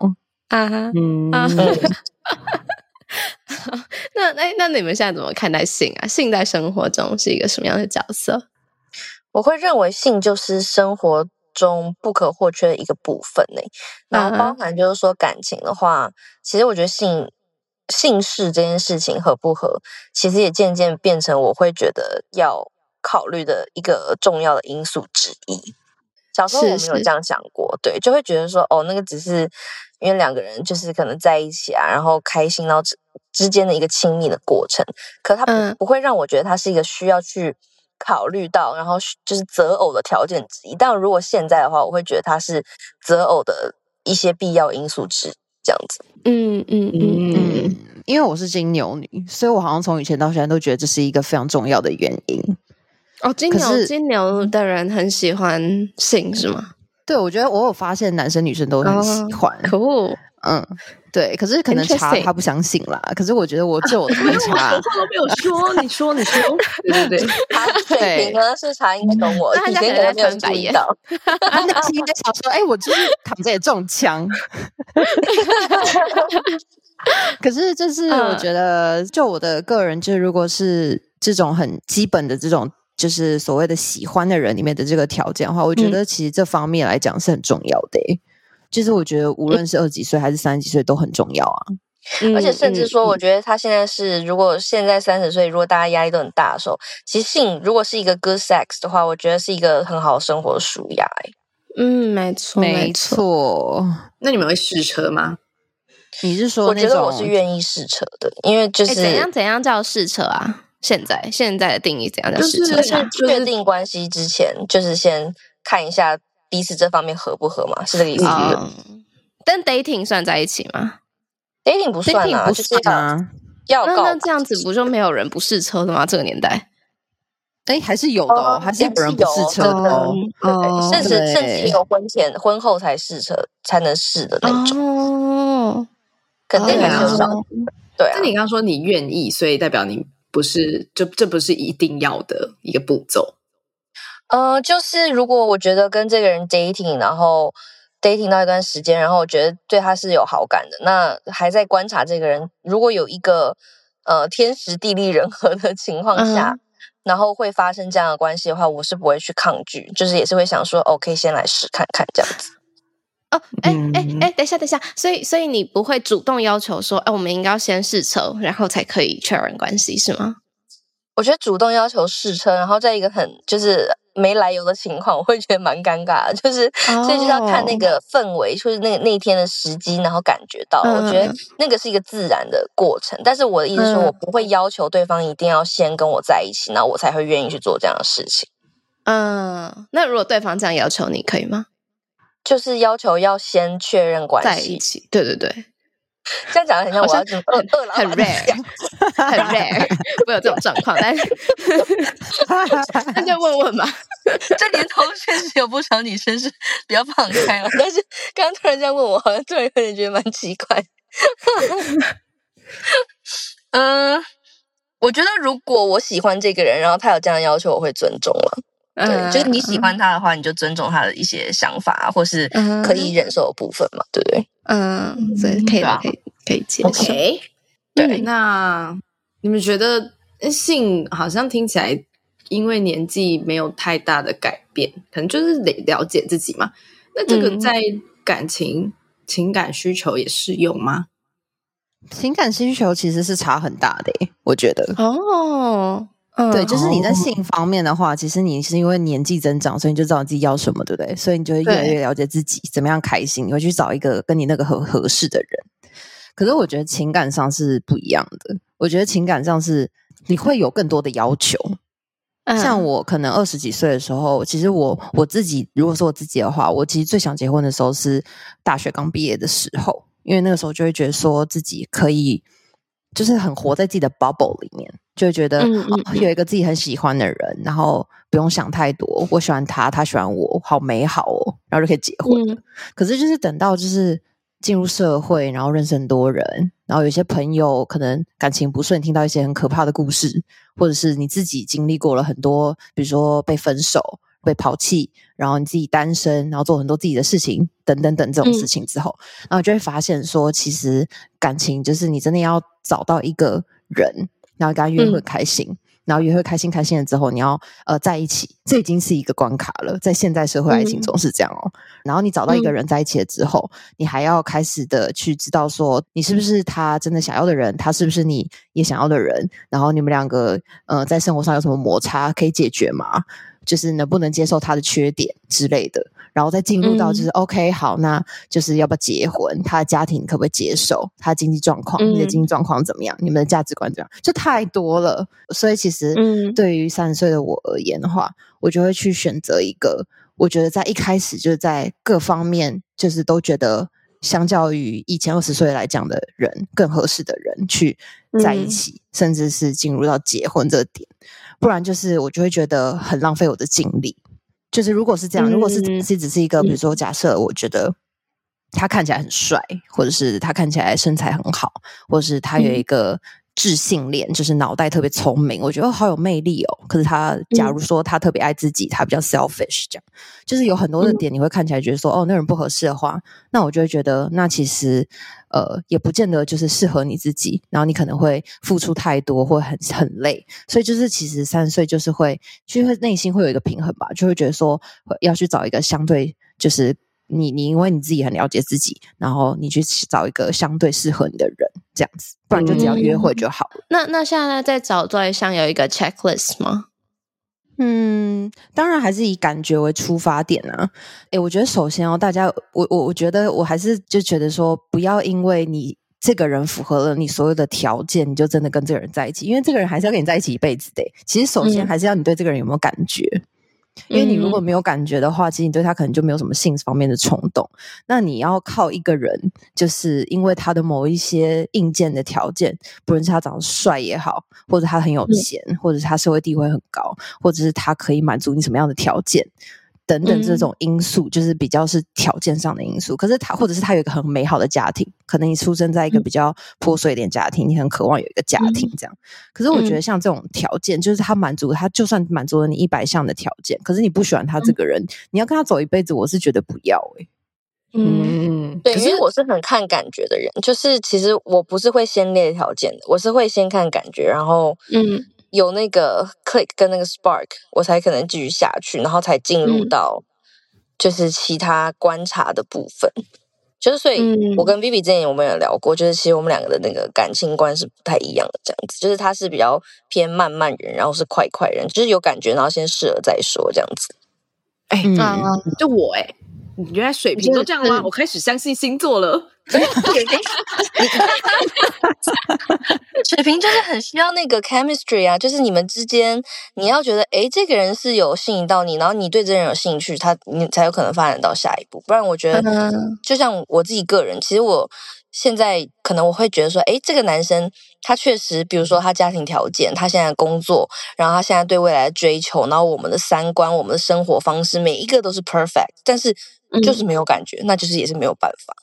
[SPEAKER 1] 那你们现在怎么看待性啊？性在生活中是一个什么样的角色？
[SPEAKER 6] 我会认为性就是生活中不可或缺的一个部分然后包含就是说感情的话，其实我觉得性事这件事情合不合，其实也渐渐变成我会觉得要考虑的一个重要的因素之一。小时候我没有这样想过，对，就会觉得说那个只是因为两个人就是可能在一起啊，然后开心，然后之间的一个亲密的过程，可它不会让我觉得它是一个需要去考虑到，然后就是择偶的条件之一。但如果现在的话，我会觉得它是择偶的一些必要因素之一，这样子。
[SPEAKER 5] 因为我是金牛女，所以我好像从以前到现在都觉得这是一个非常重要的原因。
[SPEAKER 1] 金牛的人很喜欢性是吗？
[SPEAKER 5] 对，我觉得我有发现男生女生都很喜欢。
[SPEAKER 1] cool。
[SPEAKER 5] 对，可是可能查他不相信啦。可是我觉得我的观察，
[SPEAKER 4] 我都没有说，你说，对，
[SPEAKER 6] 他水平可能是查应该懂我，
[SPEAKER 1] 大家可能在翻白眼。
[SPEAKER 5] 他内心在想说，我就是躺着也中枪。可是就是我觉得，就我的个人，就是如果是这种很基本的这种，就是所谓的喜欢的人里面的这个条件的话，我觉得其实这方面来讲是很重要的。就是我觉得无论是20几岁还是30几岁都很重要啊。
[SPEAKER 6] 而且甚至说，我觉得他现在是，如果现在30岁，如果大家压力都很大的时候，其实性如果是一个 good sex 的话，我觉得是一个很好的生活的抒压。
[SPEAKER 1] 没错。
[SPEAKER 4] 那你们会试车吗？
[SPEAKER 5] 你是说
[SPEAKER 6] 我觉得我是愿意试车的，因为就是
[SPEAKER 1] 怎样叫试车啊？现在的定义怎样叫试车？
[SPEAKER 6] 就是确定关系之前，就是先看一下彼此这方面合不合嘛，是这个意思。
[SPEAKER 1] 但 dating 算在一起吗？
[SPEAKER 6] dating 不算啊，就是要告。
[SPEAKER 1] 那这样子不就没有人不试车的吗？这个年代，
[SPEAKER 5] 还是有的还是有人不试车的
[SPEAKER 6] 甚至有婚后才试车才能试的那种。肯定还是有少。对啊。
[SPEAKER 4] 那你刚刚说你愿意，所以代表你不是这不是一定要的一个步骤。
[SPEAKER 6] 就是如果我觉得跟这个人 dating， 然后 dating 到一段时间，然后我觉得对他是有好感的，那还在观察这个人，如果有一个天时地利人和的情况下，然后会发生这样的关系的话，我是不会去抗拒，就是也是会想说可以先来试看看这样子。
[SPEAKER 1] 等一下，所以你不会主动要求说，我们应该要先试车，然后才可以确认关系是吗？
[SPEAKER 6] 我觉得主动要求试车，然后在一个很就是没来由的情况，我会觉得蛮尴尬的，就是所以就是要看那个氛围，就是那一天的时机，然后感觉到，我觉得那个是一个自然的过程。但是我的意思是说，我不会要求对方一定要先跟我在一起，然后我才会愿意去做这样的事情。
[SPEAKER 1] 那如果对方这样要求你，可以吗？
[SPEAKER 6] 就是要求要先确认关系，
[SPEAKER 1] 在一起。对，
[SPEAKER 6] 这样讲很像我要
[SPEAKER 1] 很 rare， 很 rare， 会有这种状况，但是那就问问吧。
[SPEAKER 6] 这年头确实有不少女生是比较放开了，但是刚刚突然这样问我，好像突然有点觉得蛮奇怪。我觉得如果我喜欢这个人，然后他有这样的要求，我会尊重了。对，就是你喜欢他的话，你就尊重他的一些想法，或是可以忍受的部分嘛，对不对？
[SPEAKER 1] 所以可以接受。
[SPEAKER 4] Okay. 对，那你们觉得性好像听起来，因为年纪没有太大的改变，可能就是得了解自己嘛。那这个在情感需求也适用吗？
[SPEAKER 5] 情感需求其实是差很大的我觉得。对，就是你在性方面的话，其实你是因为年纪增长，所以你就知道你自己要什么，对不对？所以你就会越来越了解自己怎么样开心，你会去找一个跟你那个合适的人。可是我觉得情感上是不一样的，我觉得情感上是你会有更多的要求。像我可能20几岁的时候，其实我自己，如果是我自己的话，我其实最想结婚的时候是大学刚毕业的时候，因为那个时候就会觉得说自己可以就是很活在自己的 bubble 里面， 就会觉得有一个自己很喜欢的人，然后不用想太多，我喜欢他，他喜欢我，好美好哦，然后就可以结婚。可是就是等到就是进入社会，然后认识很多人，然后有些朋友可能感情不顺，听到一些很可怕的故事，或者是你自己经历过了很多，比如说被分手、被抛弃，然后你自己单身，然后做很多自己的事情等等等这种事情之后，然后就会发现说，其实感情就是你真的要找到一个人，然后跟他约会开心，然后约会开心了之后，你要在一起，这已经是一个关卡了，在现代社会爱情中是这样哦。然后你找到一个人在一起了之后，你还要开始的去知道说，你是不是他真的想要的人，他是不是你也想要的人，然后你们两个在生活上有什么摩擦可以解决吗？就是能不能接受他的缺点之类的，然后再进入到就是、OK 好，那就是要不要结婚，他的家庭可不可以接受，他的经济状况，你的经济状况怎么样，你们的价值观怎么样，就太多了。所以其实对于30岁的我而言的话，我就会去选择一个我觉得在一开始就是在各方面就是都觉得相较于以前20岁来讲的人更合适的人去在一起，甚至是进入到结婚这个点，不然就是我就会觉得很浪费我的精力。就是如果是这样，如果是只是一个比如说假设我觉得他看起来很帅，或者是他看起来身材很好，或者是他有一个智性恋，就是脑袋特别聪明，我觉得好有魅力哦。可是他假如说他特别爱自己，他比较 selfish， 这样就是有很多的点你会看起来觉得说那人不合适的话，那我就会觉得那其实也不见得就是适合你自己，然后你可能会付出太多或很累。所以就是其实30岁就是会内心会有一个平衡吧，就会觉得说要去找一个相对就是你因为你自己很了解自己，然后你去找一个相对适合你的人这样子，不然就只要约会就好了。
[SPEAKER 1] 那现在在找对象有一个 checklist 吗？
[SPEAKER 5] 当然还是以感觉为出发点啊。我觉得首先大家我觉得我还是就觉得说，不要因为你这个人符合了你所有的条件，你就真的跟这个人在一起，因为这个人还是要跟你在一起一辈子的。其实首先还是要你对这个人有没有感觉。因为你如果没有感觉的话，其实你对他可能就没有什么性方面的冲动。那你要靠一个人，就是因为他的某一些硬件的条件，不论是他长得帅也好，或者他很有钱，或者是他社会地位很高，或者是他可以满足你什么样的条件等等，这种因素就是比较是条件上的因素。可是他或者是他有一个很美好的家庭，可能你出生在一个比较破碎一点家庭，你很渴望有一个家庭这样。可是我觉得像这种条件，就是他就算满足了你100项的条件，可是你不喜欢他这个人，你要跟他走一辈子，我是觉得不要
[SPEAKER 6] 对，因为我是很看感觉的人，就是其实我不是会先列条件的，我是会先看感觉，然后有那个 click 跟那个 spark， 我才可能继续下去，然后才进入到就是其他观察的部分。就是所以我跟 Vivi 之前我们有聊过，就是其实我们两个的那个感情观是不太一样的这样子，就是他是比较偏慢人，然后是快人，就是有感觉然后先试了再说这样子。
[SPEAKER 4] 就我你原来水瓶都这样吗？我开始相信星座了。
[SPEAKER 6] 水瓶就是很需要那个 chemistry 啊，就是你们之间你要觉得这个人是有吸引到你，然后你对这个人有兴趣，你才有可能发展到下一步。不然我觉得就像我自己个人，其实我现在可能我会觉得说这个男生他确实比如说他家庭条件，他现在工作，然后他现在对未来的追求，然后我们的三观，我们的生活方式每一个都是 perfect， 但是就是没有感觉，那就是也是没有办法。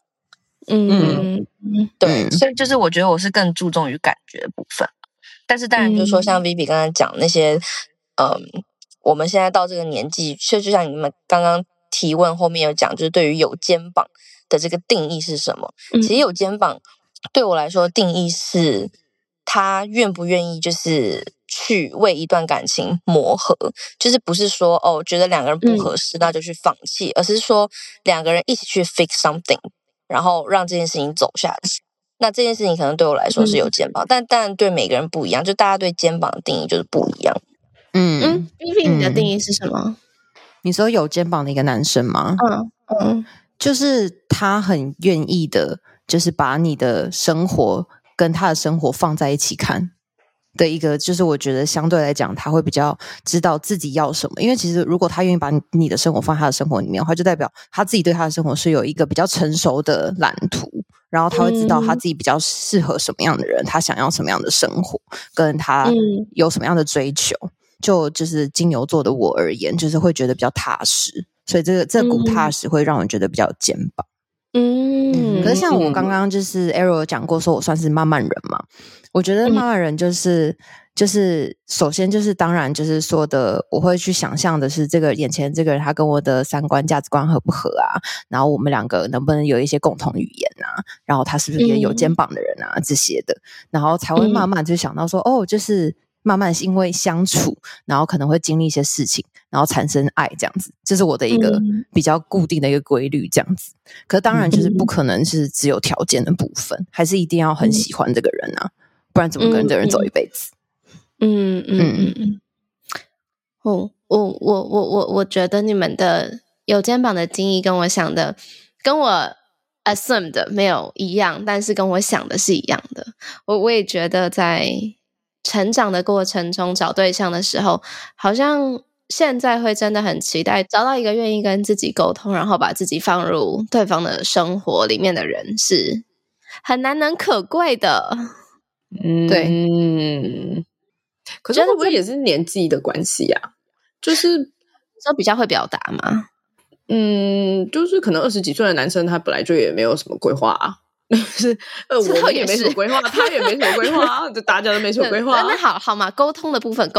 [SPEAKER 6] 对，所以就是我觉得我是更注重于感觉的部分。但是当然就是说像 Vivi 刚才讲那些我们现在到这个年纪，就像你们刚刚提问后面有讲，就是对于有肩膀的这个定义是什么。其实有肩膀对我来说定义是他愿不愿意就是去为一段感情磨合，就是不是说觉得两个人不合适那就去放弃，而是说两个人一起去 fix something， 然后让这件事情走下去。那这件事情可能对我来说是有肩膀，但当然对每个人不一样，就大家对肩膀的定义就是不一样。
[SPEAKER 1] Vivi 你的定义是什么？
[SPEAKER 5] 你说有肩膀的一个男生吗？就是他很愿意的，就是把你的生活跟他的生活放在一起看的一个，就是我觉得相对来讲他会比较知道自己要什么。因为其实如果他愿意把你的生活放在他的生活里面的话，就代表他自己对他的生活是有一个比较成熟的蓝图， 然后他会知道他自己比较适合什么样的人，他想要什么样的生活，跟他有什么样的追求。就是金牛座的我而言，就是会觉得比较踏实，所以这股踏实会让人觉得比较有肩膀。可是像我刚刚就是 Ariel 讲过，说我算是慢慢人嘛，我觉得慢慢人就是首先就是当然就是说的，我会去想象的是这个眼前这个人他跟我的三观价值观合不合啊，然后我们两个能不能有一些共同语言啊，然后他是不是也有肩膀的人啊，这些的，然后才会慢慢就想到说就是慢慢因为相处，然后可能会经历一些事情，然后产生爱这样子，这是我的一个比较固定的一个规律这样子。可是当然就是不可能是只有条件的部分，还是一定要很喜欢这个人啊，不然怎么跟这个人走一辈子？
[SPEAKER 1] 我觉得你们的有肩膀的定义跟我想的，跟我 assume 的没有一样，但是跟我想的是一样的。我也觉得在成长的过程中找对象的时候，好像现在会真的很期待找到一个愿意跟自己沟通，然后把自己放入对方的生活里面的人，是很难能可贵的。
[SPEAKER 4] 对，可是会不会也是年纪的关系啊？就是
[SPEAKER 1] 说比较会表达嘛。
[SPEAKER 4] 就是可能20几岁的男生他本来就也没有什么规划啊。是我们也没什么规划，他也没什么规划，就大家都没什么规划。
[SPEAKER 1] 那好嘛，沟通的部分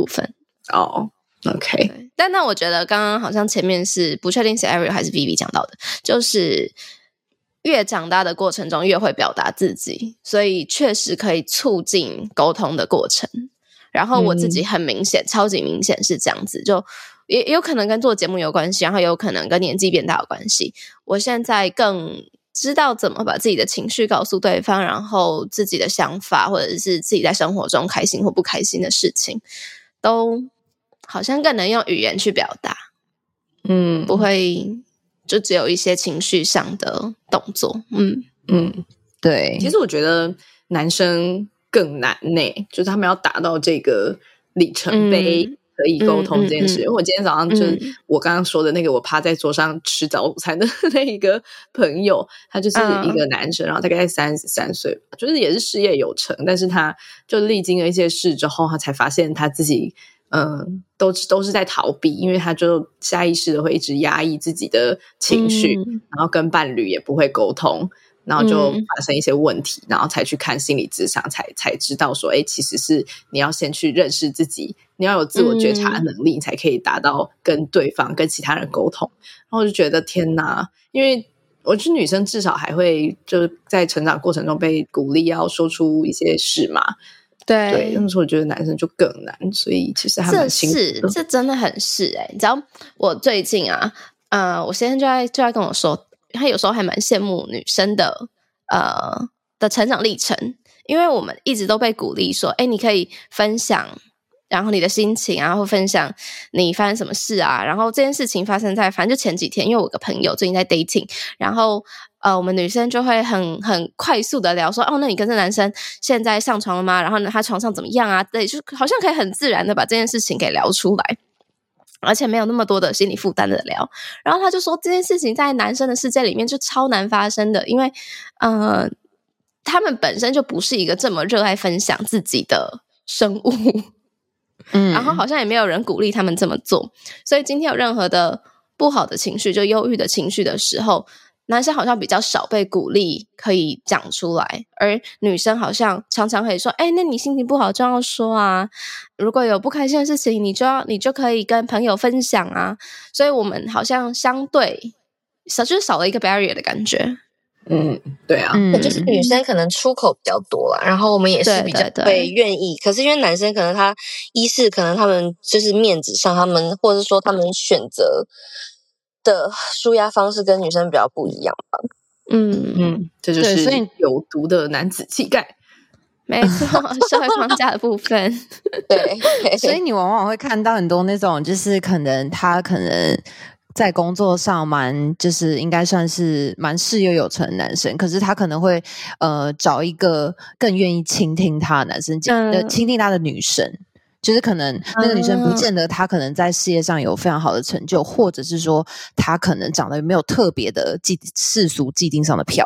[SPEAKER 4] OK。
[SPEAKER 1] 但我觉得刚刚好像前面是不确定是 Ariel 还是 Vivi 讲到的，就是越长大的过程中越会表达自己，所以确实可以促进沟通的过程。然后我自己很明显，超级明显是这样子，就也有可能跟做节目有关系，然后有可能跟年纪变大有关系。我现在更知道怎么把自己的情绪告诉对方，然后自己的想法或者是自己在生活中开心或不开心的事情，都好像更能用语言去表达。不会就只有一些情绪上的动作。
[SPEAKER 5] 对。
[SPEAKER 4] 其实我觉得男生更难呢，就是他们要达到这个里程碑。可以沟通这件事，因为我今天早上就是我刚刚说的那个我趴在桌上吃早午餐的那一个朋友，他就是一个男生，然后大概33岁吧，就是也是事业有成，但是他就历经了一些事之后，他才发现他自己都是在逃避，因为他就下意识的会一直压抑自己的情绪，然后跟伴侣也不会沟通，然后就发生一些问题，然后才去看心理咨商，才知道说其实是你要先去认识自己，你要有自我觉察的能力，你才可以达到跟对方跟其他人沟通。然后我就觉得天哪，因为我觉得女生至少还会就是在成长过程中被鼓励要说出一些事嘛。对，那时候我觉得男生就更难，所以其实还蛮辛苦的。
[SPEAKER 1] 这真的很是你知道我最近我先生就在跟我说，他有时候还蛮羡慕女生的成长历程，因为我们一直都被鼓励说你可以分享然后你的心情啊，或分享你发生什么事啊，然后这件事情发生在反正就前几天，因为我有个朋友最近在 dating， 然后我们女生就会很快速的聊说那你跟这男生现在上床了吗？然后呢他床上怎么样啊？对，就好像可以很自然的把这件事情给聊出来，而且没有那么多的心理负担的聊。然后他就说这件事情在男生的世界里面就超难发生的，因为他们本身就不是一个这么热爱分享自己的生物，然后好像也没有人鼓励他们这么做，所以今天有任何的不好的情绪，就忧郁的情绪的时候，男生好像比较少被鼓励可以讲出来，而女生好像常常可以说那你心情不好就要说啊，如果有不开心的事情你就可以跟朋友分享啊，所以我们好像相对就是少了一个 barrier 的感觉。
[SPEAKER 4] 对啊，
[SPEAKER 6] 就是女生可能出口比较多啦，然后我们也是比较会愿意，可是因为男生可能他一是可能他们就是面子上，他们或者说他们选择的抒压方式跟女生比较不一样吧。
[SPEAKER 4] 这就是有毒的男子气概。
[SPEAKER 1] 没错，社会框架的部分。
[SPEAKER 6] 对，
[SPEAKER 5] 所以你往往会看到很多那种就是可能在工作上就是应该算是蛮事业有成的男生，可是他可能会找一个更愿意倾听他的男生，倾听他的女生，就是可能那个女生不见得她可能在事业上有非常好的成就，或者是说她可能长得没有特别的世俗既定上的漂亮，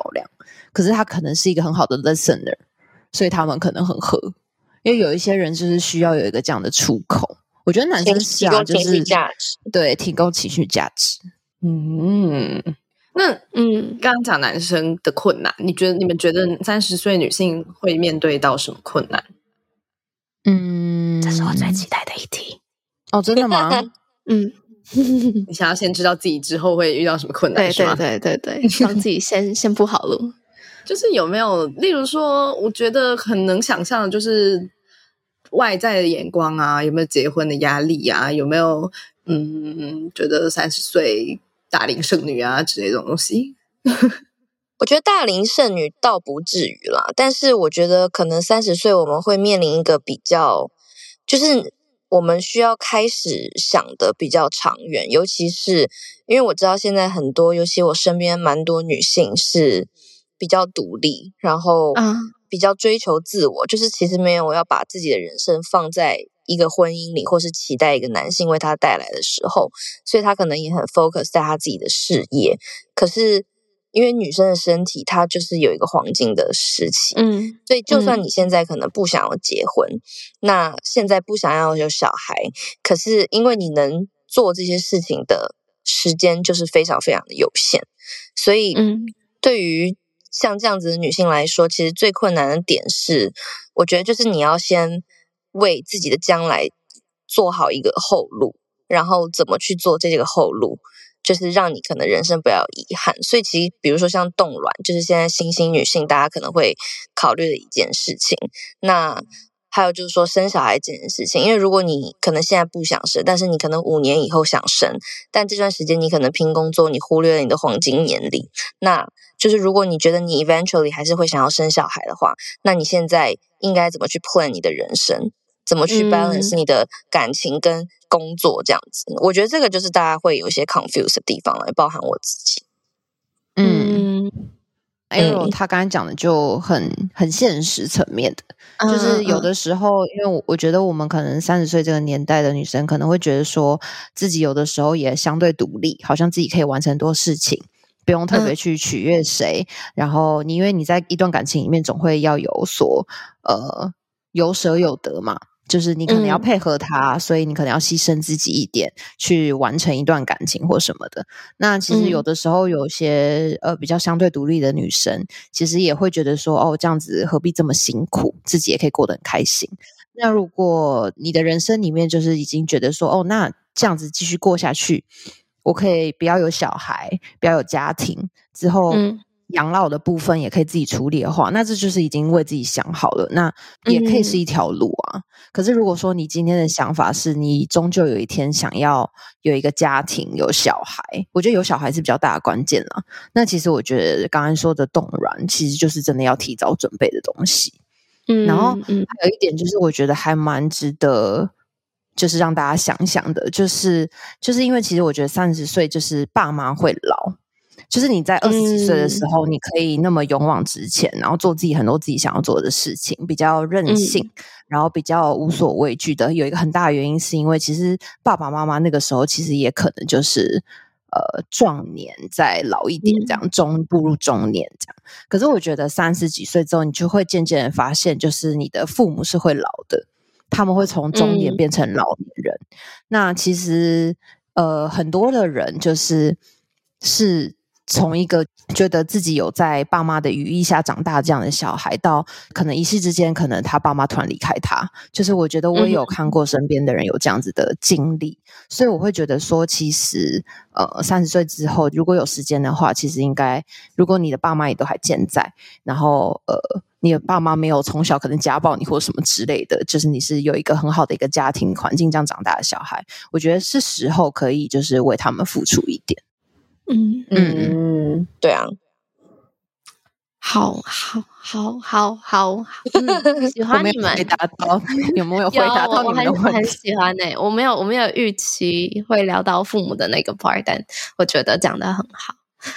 [SPEAKER 5] 可是他可能是一个很好的 listener， 所以他们可能很合。因为有一些人就是需要有一个这样的出口，我觉得男生是啊，就是
[SPEAKER 6] 提供情绪价值，
[SPEAKER 5] 对，提供情绪价值。
[SPEAKER 4] 那刚刚讲男生的困难，你们觉得30岁女性会面对到什么困难？
[SPEAKER 1] 这是我最期待的一题。
[SPEAKER 5] 哦，真的吗？
[SPEAKER 4] 你想要先知道自己之后会遇到什么困难，是吗？
[SPEAKER 1] 对，让自己先铺好路。
[SPEAKER 4] 就是有没有，例如说，我觉得很能想象的就是外在的眼光啊，有没有结婚的压力啊，有没有觉得30岁大龄剩女啊之类的东西。
[SPEAKER 6] 我觉得大龄剩女倒不至于啦，但是我觉得可能30岁我们会面临一个比较，就是我们需要开始想的比较长远，尤其是因为我知道现在很多，尤其我身边蛮多女性是比较独立，然后比较追求自我，就是其实没有要把自己的人生放在一个婚姻里，或是期待一个男性为他带来的时候，所以他可能也很 focus 在他自己的事业。可是因为女生的身体它就是有一个黄金的时期，所以就算你现在可能不想要结婚，那现在不想要有小孩，可是因为你能做这些事情的时间就是非常非常的有限，所以对于像这样子的女性来说，其实最困难的点是，我觉得就是你要先为自己的将来做好一个后路，然后怎么去做这个后路，就是让你可能人生不要有遗憾。所以其实比如说像冻卵，就是现在新兴女性大家可能会考虑的一件事情。那还有就是说生小孩这件事情，因为如果你可能现在不想生，但是你可能5年以后想生，但这段时间你可能拼工作，你忽略了你的黄金年龄，那就是如果你觉得你 eventually 还是会想要生小孩的话，那你现在应该怎么去 plan 你的人生，怎么去 balance 你的感情跟工作这样子。我觉得这个就是大家会有一些 confuse 的地方了，包含我自己。
[SPEAKER 5] Arrow 他刚才讲的就很现实层面的，就是有的时候因为我觉得我们可能30岁这个年代的女生可能会觉得说自己有的时候也相对独立，好像自己可以完成很多事情，不用特别去取悦谁，然后因为你在一段感情里面总会要有所有舍有得嘛，就是你可能要配合他，所以你可能要牺牲自己一点去完成一段感情或什么的。那其实有的时候有些比较相对独立的女生其实也会觉得说哦，这样子何必这么辛苦，自己也可以过得很开心。那如果你的人生里面就是已经觉得说哦，那这样子继续过下去，我可以不要有小孩，不要有家庭，之后养老的部分也可以自己处理的话，那这就是已经为自己想好了，那也可以是一条路啊。可是如果说你今天的想法是你终究有一天想要有一个家庭有小孩，我觉得有小孩是比较大的关键啦。那其实我觉得刚刚说的冻卵其实就是真的要提早准备的东西。然后还有一点就是我觉得还蛮值得就是让大家想想的，就是因为其实我觉得30岁就是爸妈会老，就是你在20几岁的时候你可以那么勇往直前，然后做自己很多自己想要做的事情，比较任性，然后比较无所畏惧的。有一个很大的原因是因为其实爸爸妈妈那个时候其实也可能就是壮年再老一点这样，步入中年这样。可是我觉得30几岁之后你就会渐渐的发现，就是你的父母是会老的，他们会从中年变成老年人。那其实很多的人就是从一个觉得自己有在爸妈的羽翼下长大这样的小孩，到可能一夕之间可能他爸妈突然离开他，就是我觉得我也有看过身边的人有这样子的经历。所以我会觉得说其实30岁之后如果有时间的话，其实应该如果你的爸妈也都还健在，然后你的爸妈没有从小可能家暴你或什么之类的，就是你是有一个很好的一个家庭环境这样长大的小孩，我觉得是时候可以就是为他们付出一点。
[SPEAKER 6] 对啊，
[SPEAKER 1] 好，喜欢你们。
[SPEAKER 5] 有没有回答到你们的问题？
[SPEAKER 1] 我很喜欢我没有预期会聊到父母的那个 part， 但我觉得讲得很好。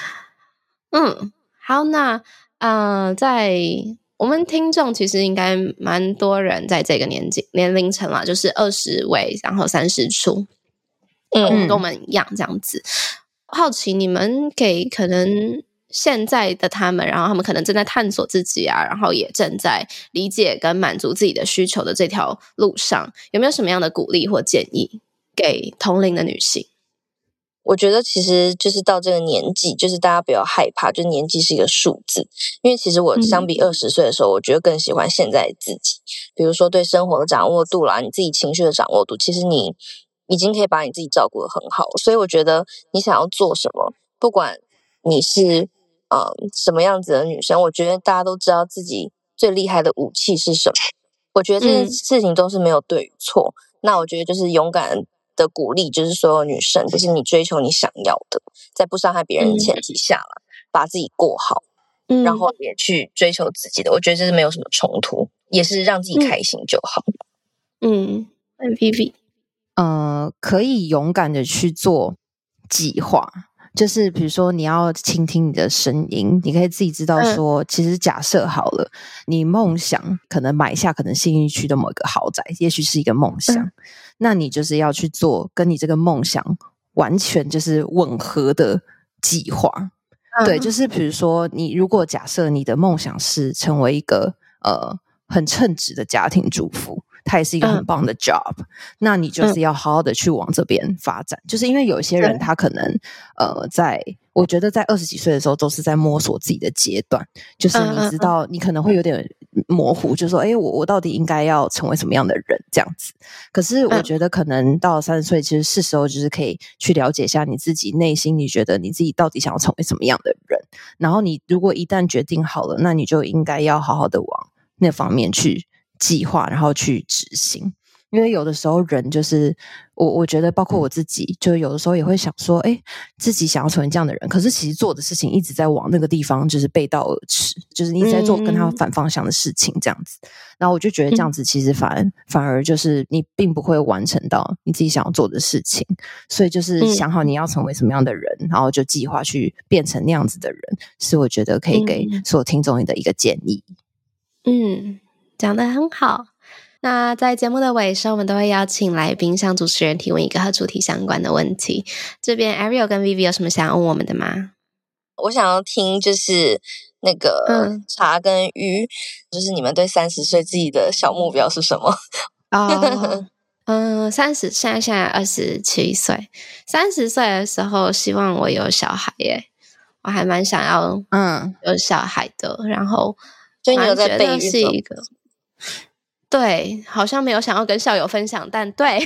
[SPEAKER 1] 好，那在我们听众其实应该蛮多人在这个年龄层啦，就是20尾然后30出，跟我们一样这样子。好奇你们给可能现在的他们，然后他们可能正在探索自己啊，然后也正在理解跟满足自己的需求的这条路上，有没有什么样的鼓励或建议给同龄的女性？
[SPEAKER 6] 我觉得其实就是到这个年纪，就是大家不要害怕，就是年纪是一个数字。因为其实我相比20岁的时候，我觉得更喜欢现在的自己。比如说对生活的掌握度啦，你自己情绪的掌握度，其实你已经可以把你自己照顾得很好。所以我觉得你想要做什么，不管你是什么样子的女生，我觉得大家都知道自己最厉害的武器是什么。我觉得这件事情都是没有对与错。那我觉得就是勇敢的鼓励，就是所有女生，就是你追求你想要的，在不伤害别人的前提下把自己过好，然后也去追求自己的。我觉得这是没有什么冲突，也是让自己开心就好。
[SPEAKER 1] Vivi，
[SPEAKER 5] 可以勇敢的去做计划。就是比如说你要倾听你的声音，你可以自己知道说其实假设好了，你梦想可能买下可能信义区的某一个豪宅，也许是一个梦想，那你就是要去做跟你这个梦想完全就是吻合的计划。对，就是比如说你如果假设你的梦想是成为一个很称职的家庭主妇，它也是一个很棒的 job，那你就是要好好的去往这边发展。就是因为有些人他可能我觉得在20几岁的时候都是在摸索自己的阶段，就是你知道你可能会有点模糊，就是说我到底应该要成为什么样的人这样子。可是我觉得可能到30岁其实是时候就是可以去了解一下你自己内心，你觉得你自己到底想要成为什么样的人，然后你如果一旦决定好了，那你就应该要好好的往那方面去计划，然后去执行。因为有的时候人就是我觉得包括我自己，就有的时候也会想说自己想要成为这样的人，可是其实做的事情一直在往那个地方就是背道而驰，就是你一直在做跟他反方向的事情这样子。然后我就觉得这样子其实反而就是你并不会完成到你自己想要做的事情。所以就是想好你要成为什么样的人，然后就计划去变成那样子的人，是我觉得可以给所有听众的一个建议。
[SPEAKER 1] 讲得很好。那在节目的尾声，我们都会邀请来宾向主持人提问一个和主题相关的问题。这边 Ariel 跟 Vivi 有什么想要问我们的吗？
[SPEAKER 6] 我想要听就是那个茶跟鱼，就是你们对30岁自己的小目标是什么
[SPEAKER 1] ？30，现在27岁。30岁的时候，希望我有小孩耶，我还蛮想要有小孩的。然后，
[SPEAKER 6] 所以你有在备孕
[SPEAKER 1] 是一个。对，好像没有想要跟校友分享，但对，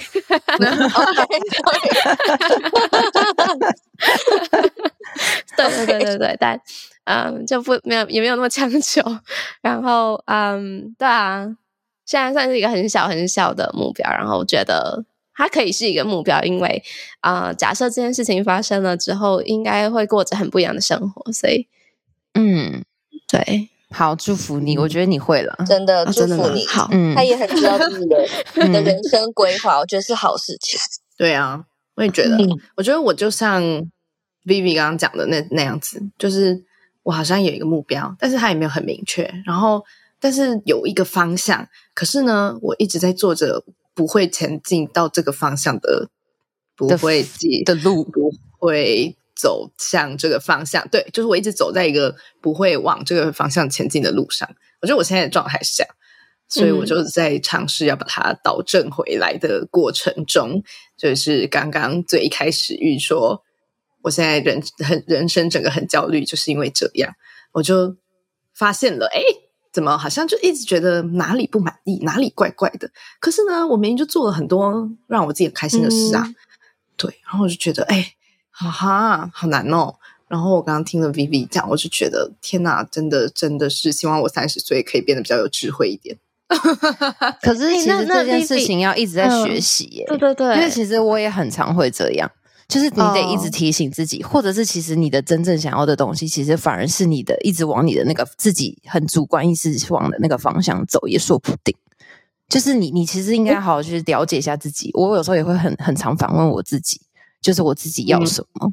[SPEAKER 1] 对，但就也没有那么强求。然后对啊，现在算是一个很小的目标，然后我觉得它可以是一个目标，因为假设这件事情发生了之后，应该会过着很不一样的生活，所以对。
[SPEAKER 5] 好，祝福你，我觉得你会了，
[SPEAKER 6] 真的祝福你。
[SPEAKER 1] 好，
[SPEAKER 6] 他也很知道自己的人生规划，我觉得是好事情。
[SPEAKER 4] 对啊，我也觉得，我觉得我就像 Vivi 刚刚讲的那样子，就是我好像有一个目标，但是它也没有很明确，然后但是有一个方向，可是呢，我一直在做着不会前进到这个方向的，不会的路，不会走向这个方向。对，就是我一直走在一个不会往这个方向前进的路上。我觉得我现在的状态是这样，所以我就在尝试要把它导正回来的过程中，就是刚刚最一开始预说我现在人生整个很焦虑，就是因为这样。我就发现了怎么好像就一直觉得哪里不满意，哪里怪怪的，可是呢我明明就做了很多让我自己很开心的事啊。对，然后我就觉得好难哦。然后我刚刚听了 Vivi 讲，我就觉得天哪，真的是希望我30岁可以变得比较有智慧一点。
[SPEAKER 5] 可是其实这件事情要一直在学习耶。
[SPEAKER 1] 对，
[SPEAKER 5] 因为其实我也很常会这样，就是你得一直提醒自己，或者是其实你的真正想要的东西，其实反而是你的一直往你的那个自己很主观意识往的那个方向走，也说不定。就是你其实应该好好去了解一下自己。我有时候也会很常反问我自己，就是我自己要什么。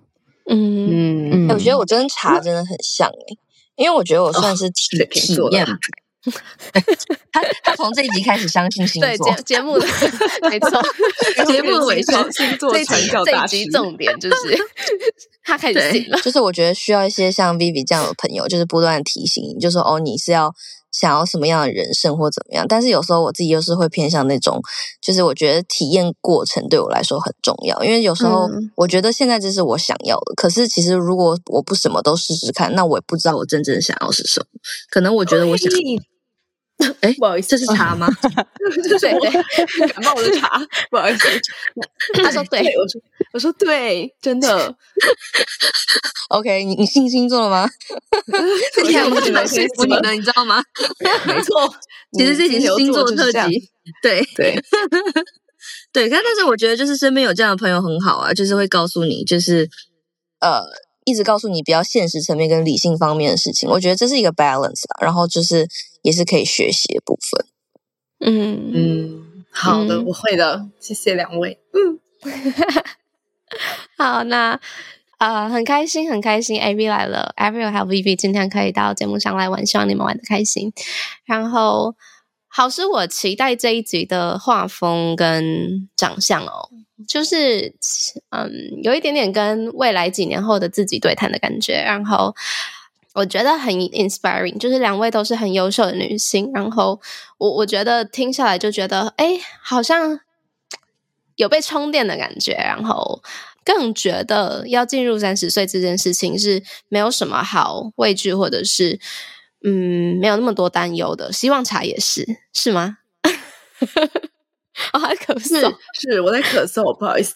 [SPEAKER 6] 我觉得我跟茶真的很像因为我觉得我算是体验派。 他从这一集开始相信星座，
[SPEAKER 1] 对节目的没错，
[SPEAKER 6] 节目的尾声，
[SPEAKER 4] 星座传教大师。
[SPEAKER 1] 这一集重点就是他开始信了，
[SPEAKER 6] 就是我觉得需要一些像 Vivi 这样的朋友，就是不断提醒你，就说哦，你是要想要什么样的人生或怎么样。但是有时候我自己又是会偏向那种，就是我觉得体验过程对我来说很重要，因为有时候我觉得现在这是我想要的，可是其实如果我不什么都试试看，那我也不知道我真正想要是什么。可能我觉得我想。哎，不好意思，这是茶吗？
[SPEAKER 1] 对，
[SPEAKER 4] 感冒的茶，不好意思。
[SPEAKER 1] 他说对，
[SPEAKER 4] 我说对，真的。
[SPEAKER 6] OK， 你信星座了吗？这题还没有说服你的，你知道吗？
[SPEAKER 4] 没错，
[SPEAKER 6] 其实这集是星座特辑，对
[SPEAKER 4] 对
[SPEAKER 6] 对。但是我觉得就是身边有这样的朋友很好啊，就是会告诉你，就是一直告诉你比较现实层面跟理性方面的事情，我觉得这是一个 balance 啦，然后就是也是可以学习的部分。
[SPEAKER 4] 好的，我会的，谢谢两位。
[SPEAKER 1] 好，那很开心，AV 来了 ，Ariel 还有 Vivi 今天可以到节目上来玩，希望你们玩得开心。然后，好是我期待这一集的画风跟长相哦。就是有一点点跟未来几年后的自己对谈的感觉，然后我觉得很 inspiring， 就是两位都是很优秀的女性，然后我觉得听下来就觉得好像有被充电的感觉，然后更觉得要进入30岁这件事情是没有什么好畏惧或者是没有那么多担忧的，希望茶也是吗？我还咳嗽，
[SPEAKER 4] 是我在咳嗽，不好意思。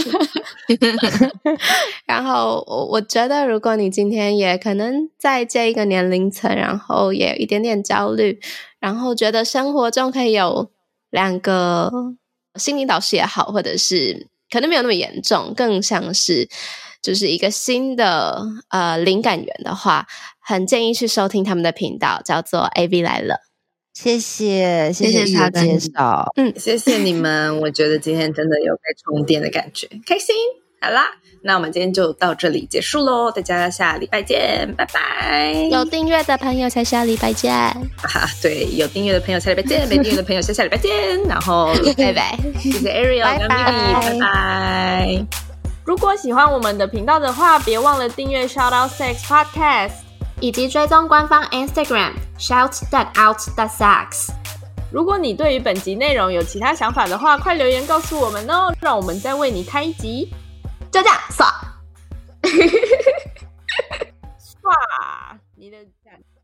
[SPEAKER 1] 然后我觉得，如果你今天也可能在这一个年龄层，然后也有一点点焦虑，然后觉得生活中可以有2个心灵导师也好，或者是可能没有那么严重，更像是就是一个新的灵感源的话，很建议去收听他们的频道，叫做 AV 来了。
[SPEAKER 5] 谢谢玉的介绍，
[SPEAKER 4] 谢谢你们，我觉得今天真的有被充电的感觉，开心。好啦，那我们今天就到这里结束咯，大家下礼拜见，拜拜。
[SPEAKER 1] 有订阅的朋友才下礼拜见。
[SPEAKER 4] 对，有订阅的朋友下礼拜见，没订阅的朋友下礼拜见，然后
[SPEAKER 1] 拜拜，
[SPEAKER 4] 谢谢 Ariel 跟 Vivi， 拜拜。
[SPEAKER 2] 如果喜欢我们的频道的话，别忘了订阅 Shout Out Sex Podcast，
[SPEAKER 3] 以及追踪官方 Instagram shout.out.sex。
[SPEAKER 2] 如果你对于本集内容有其他想法的话，快留言告诉我们哦，让我们再为你开一集。
[SPEAKER 3] 就这样，
[SPEAKER 2] 刷，你的赞。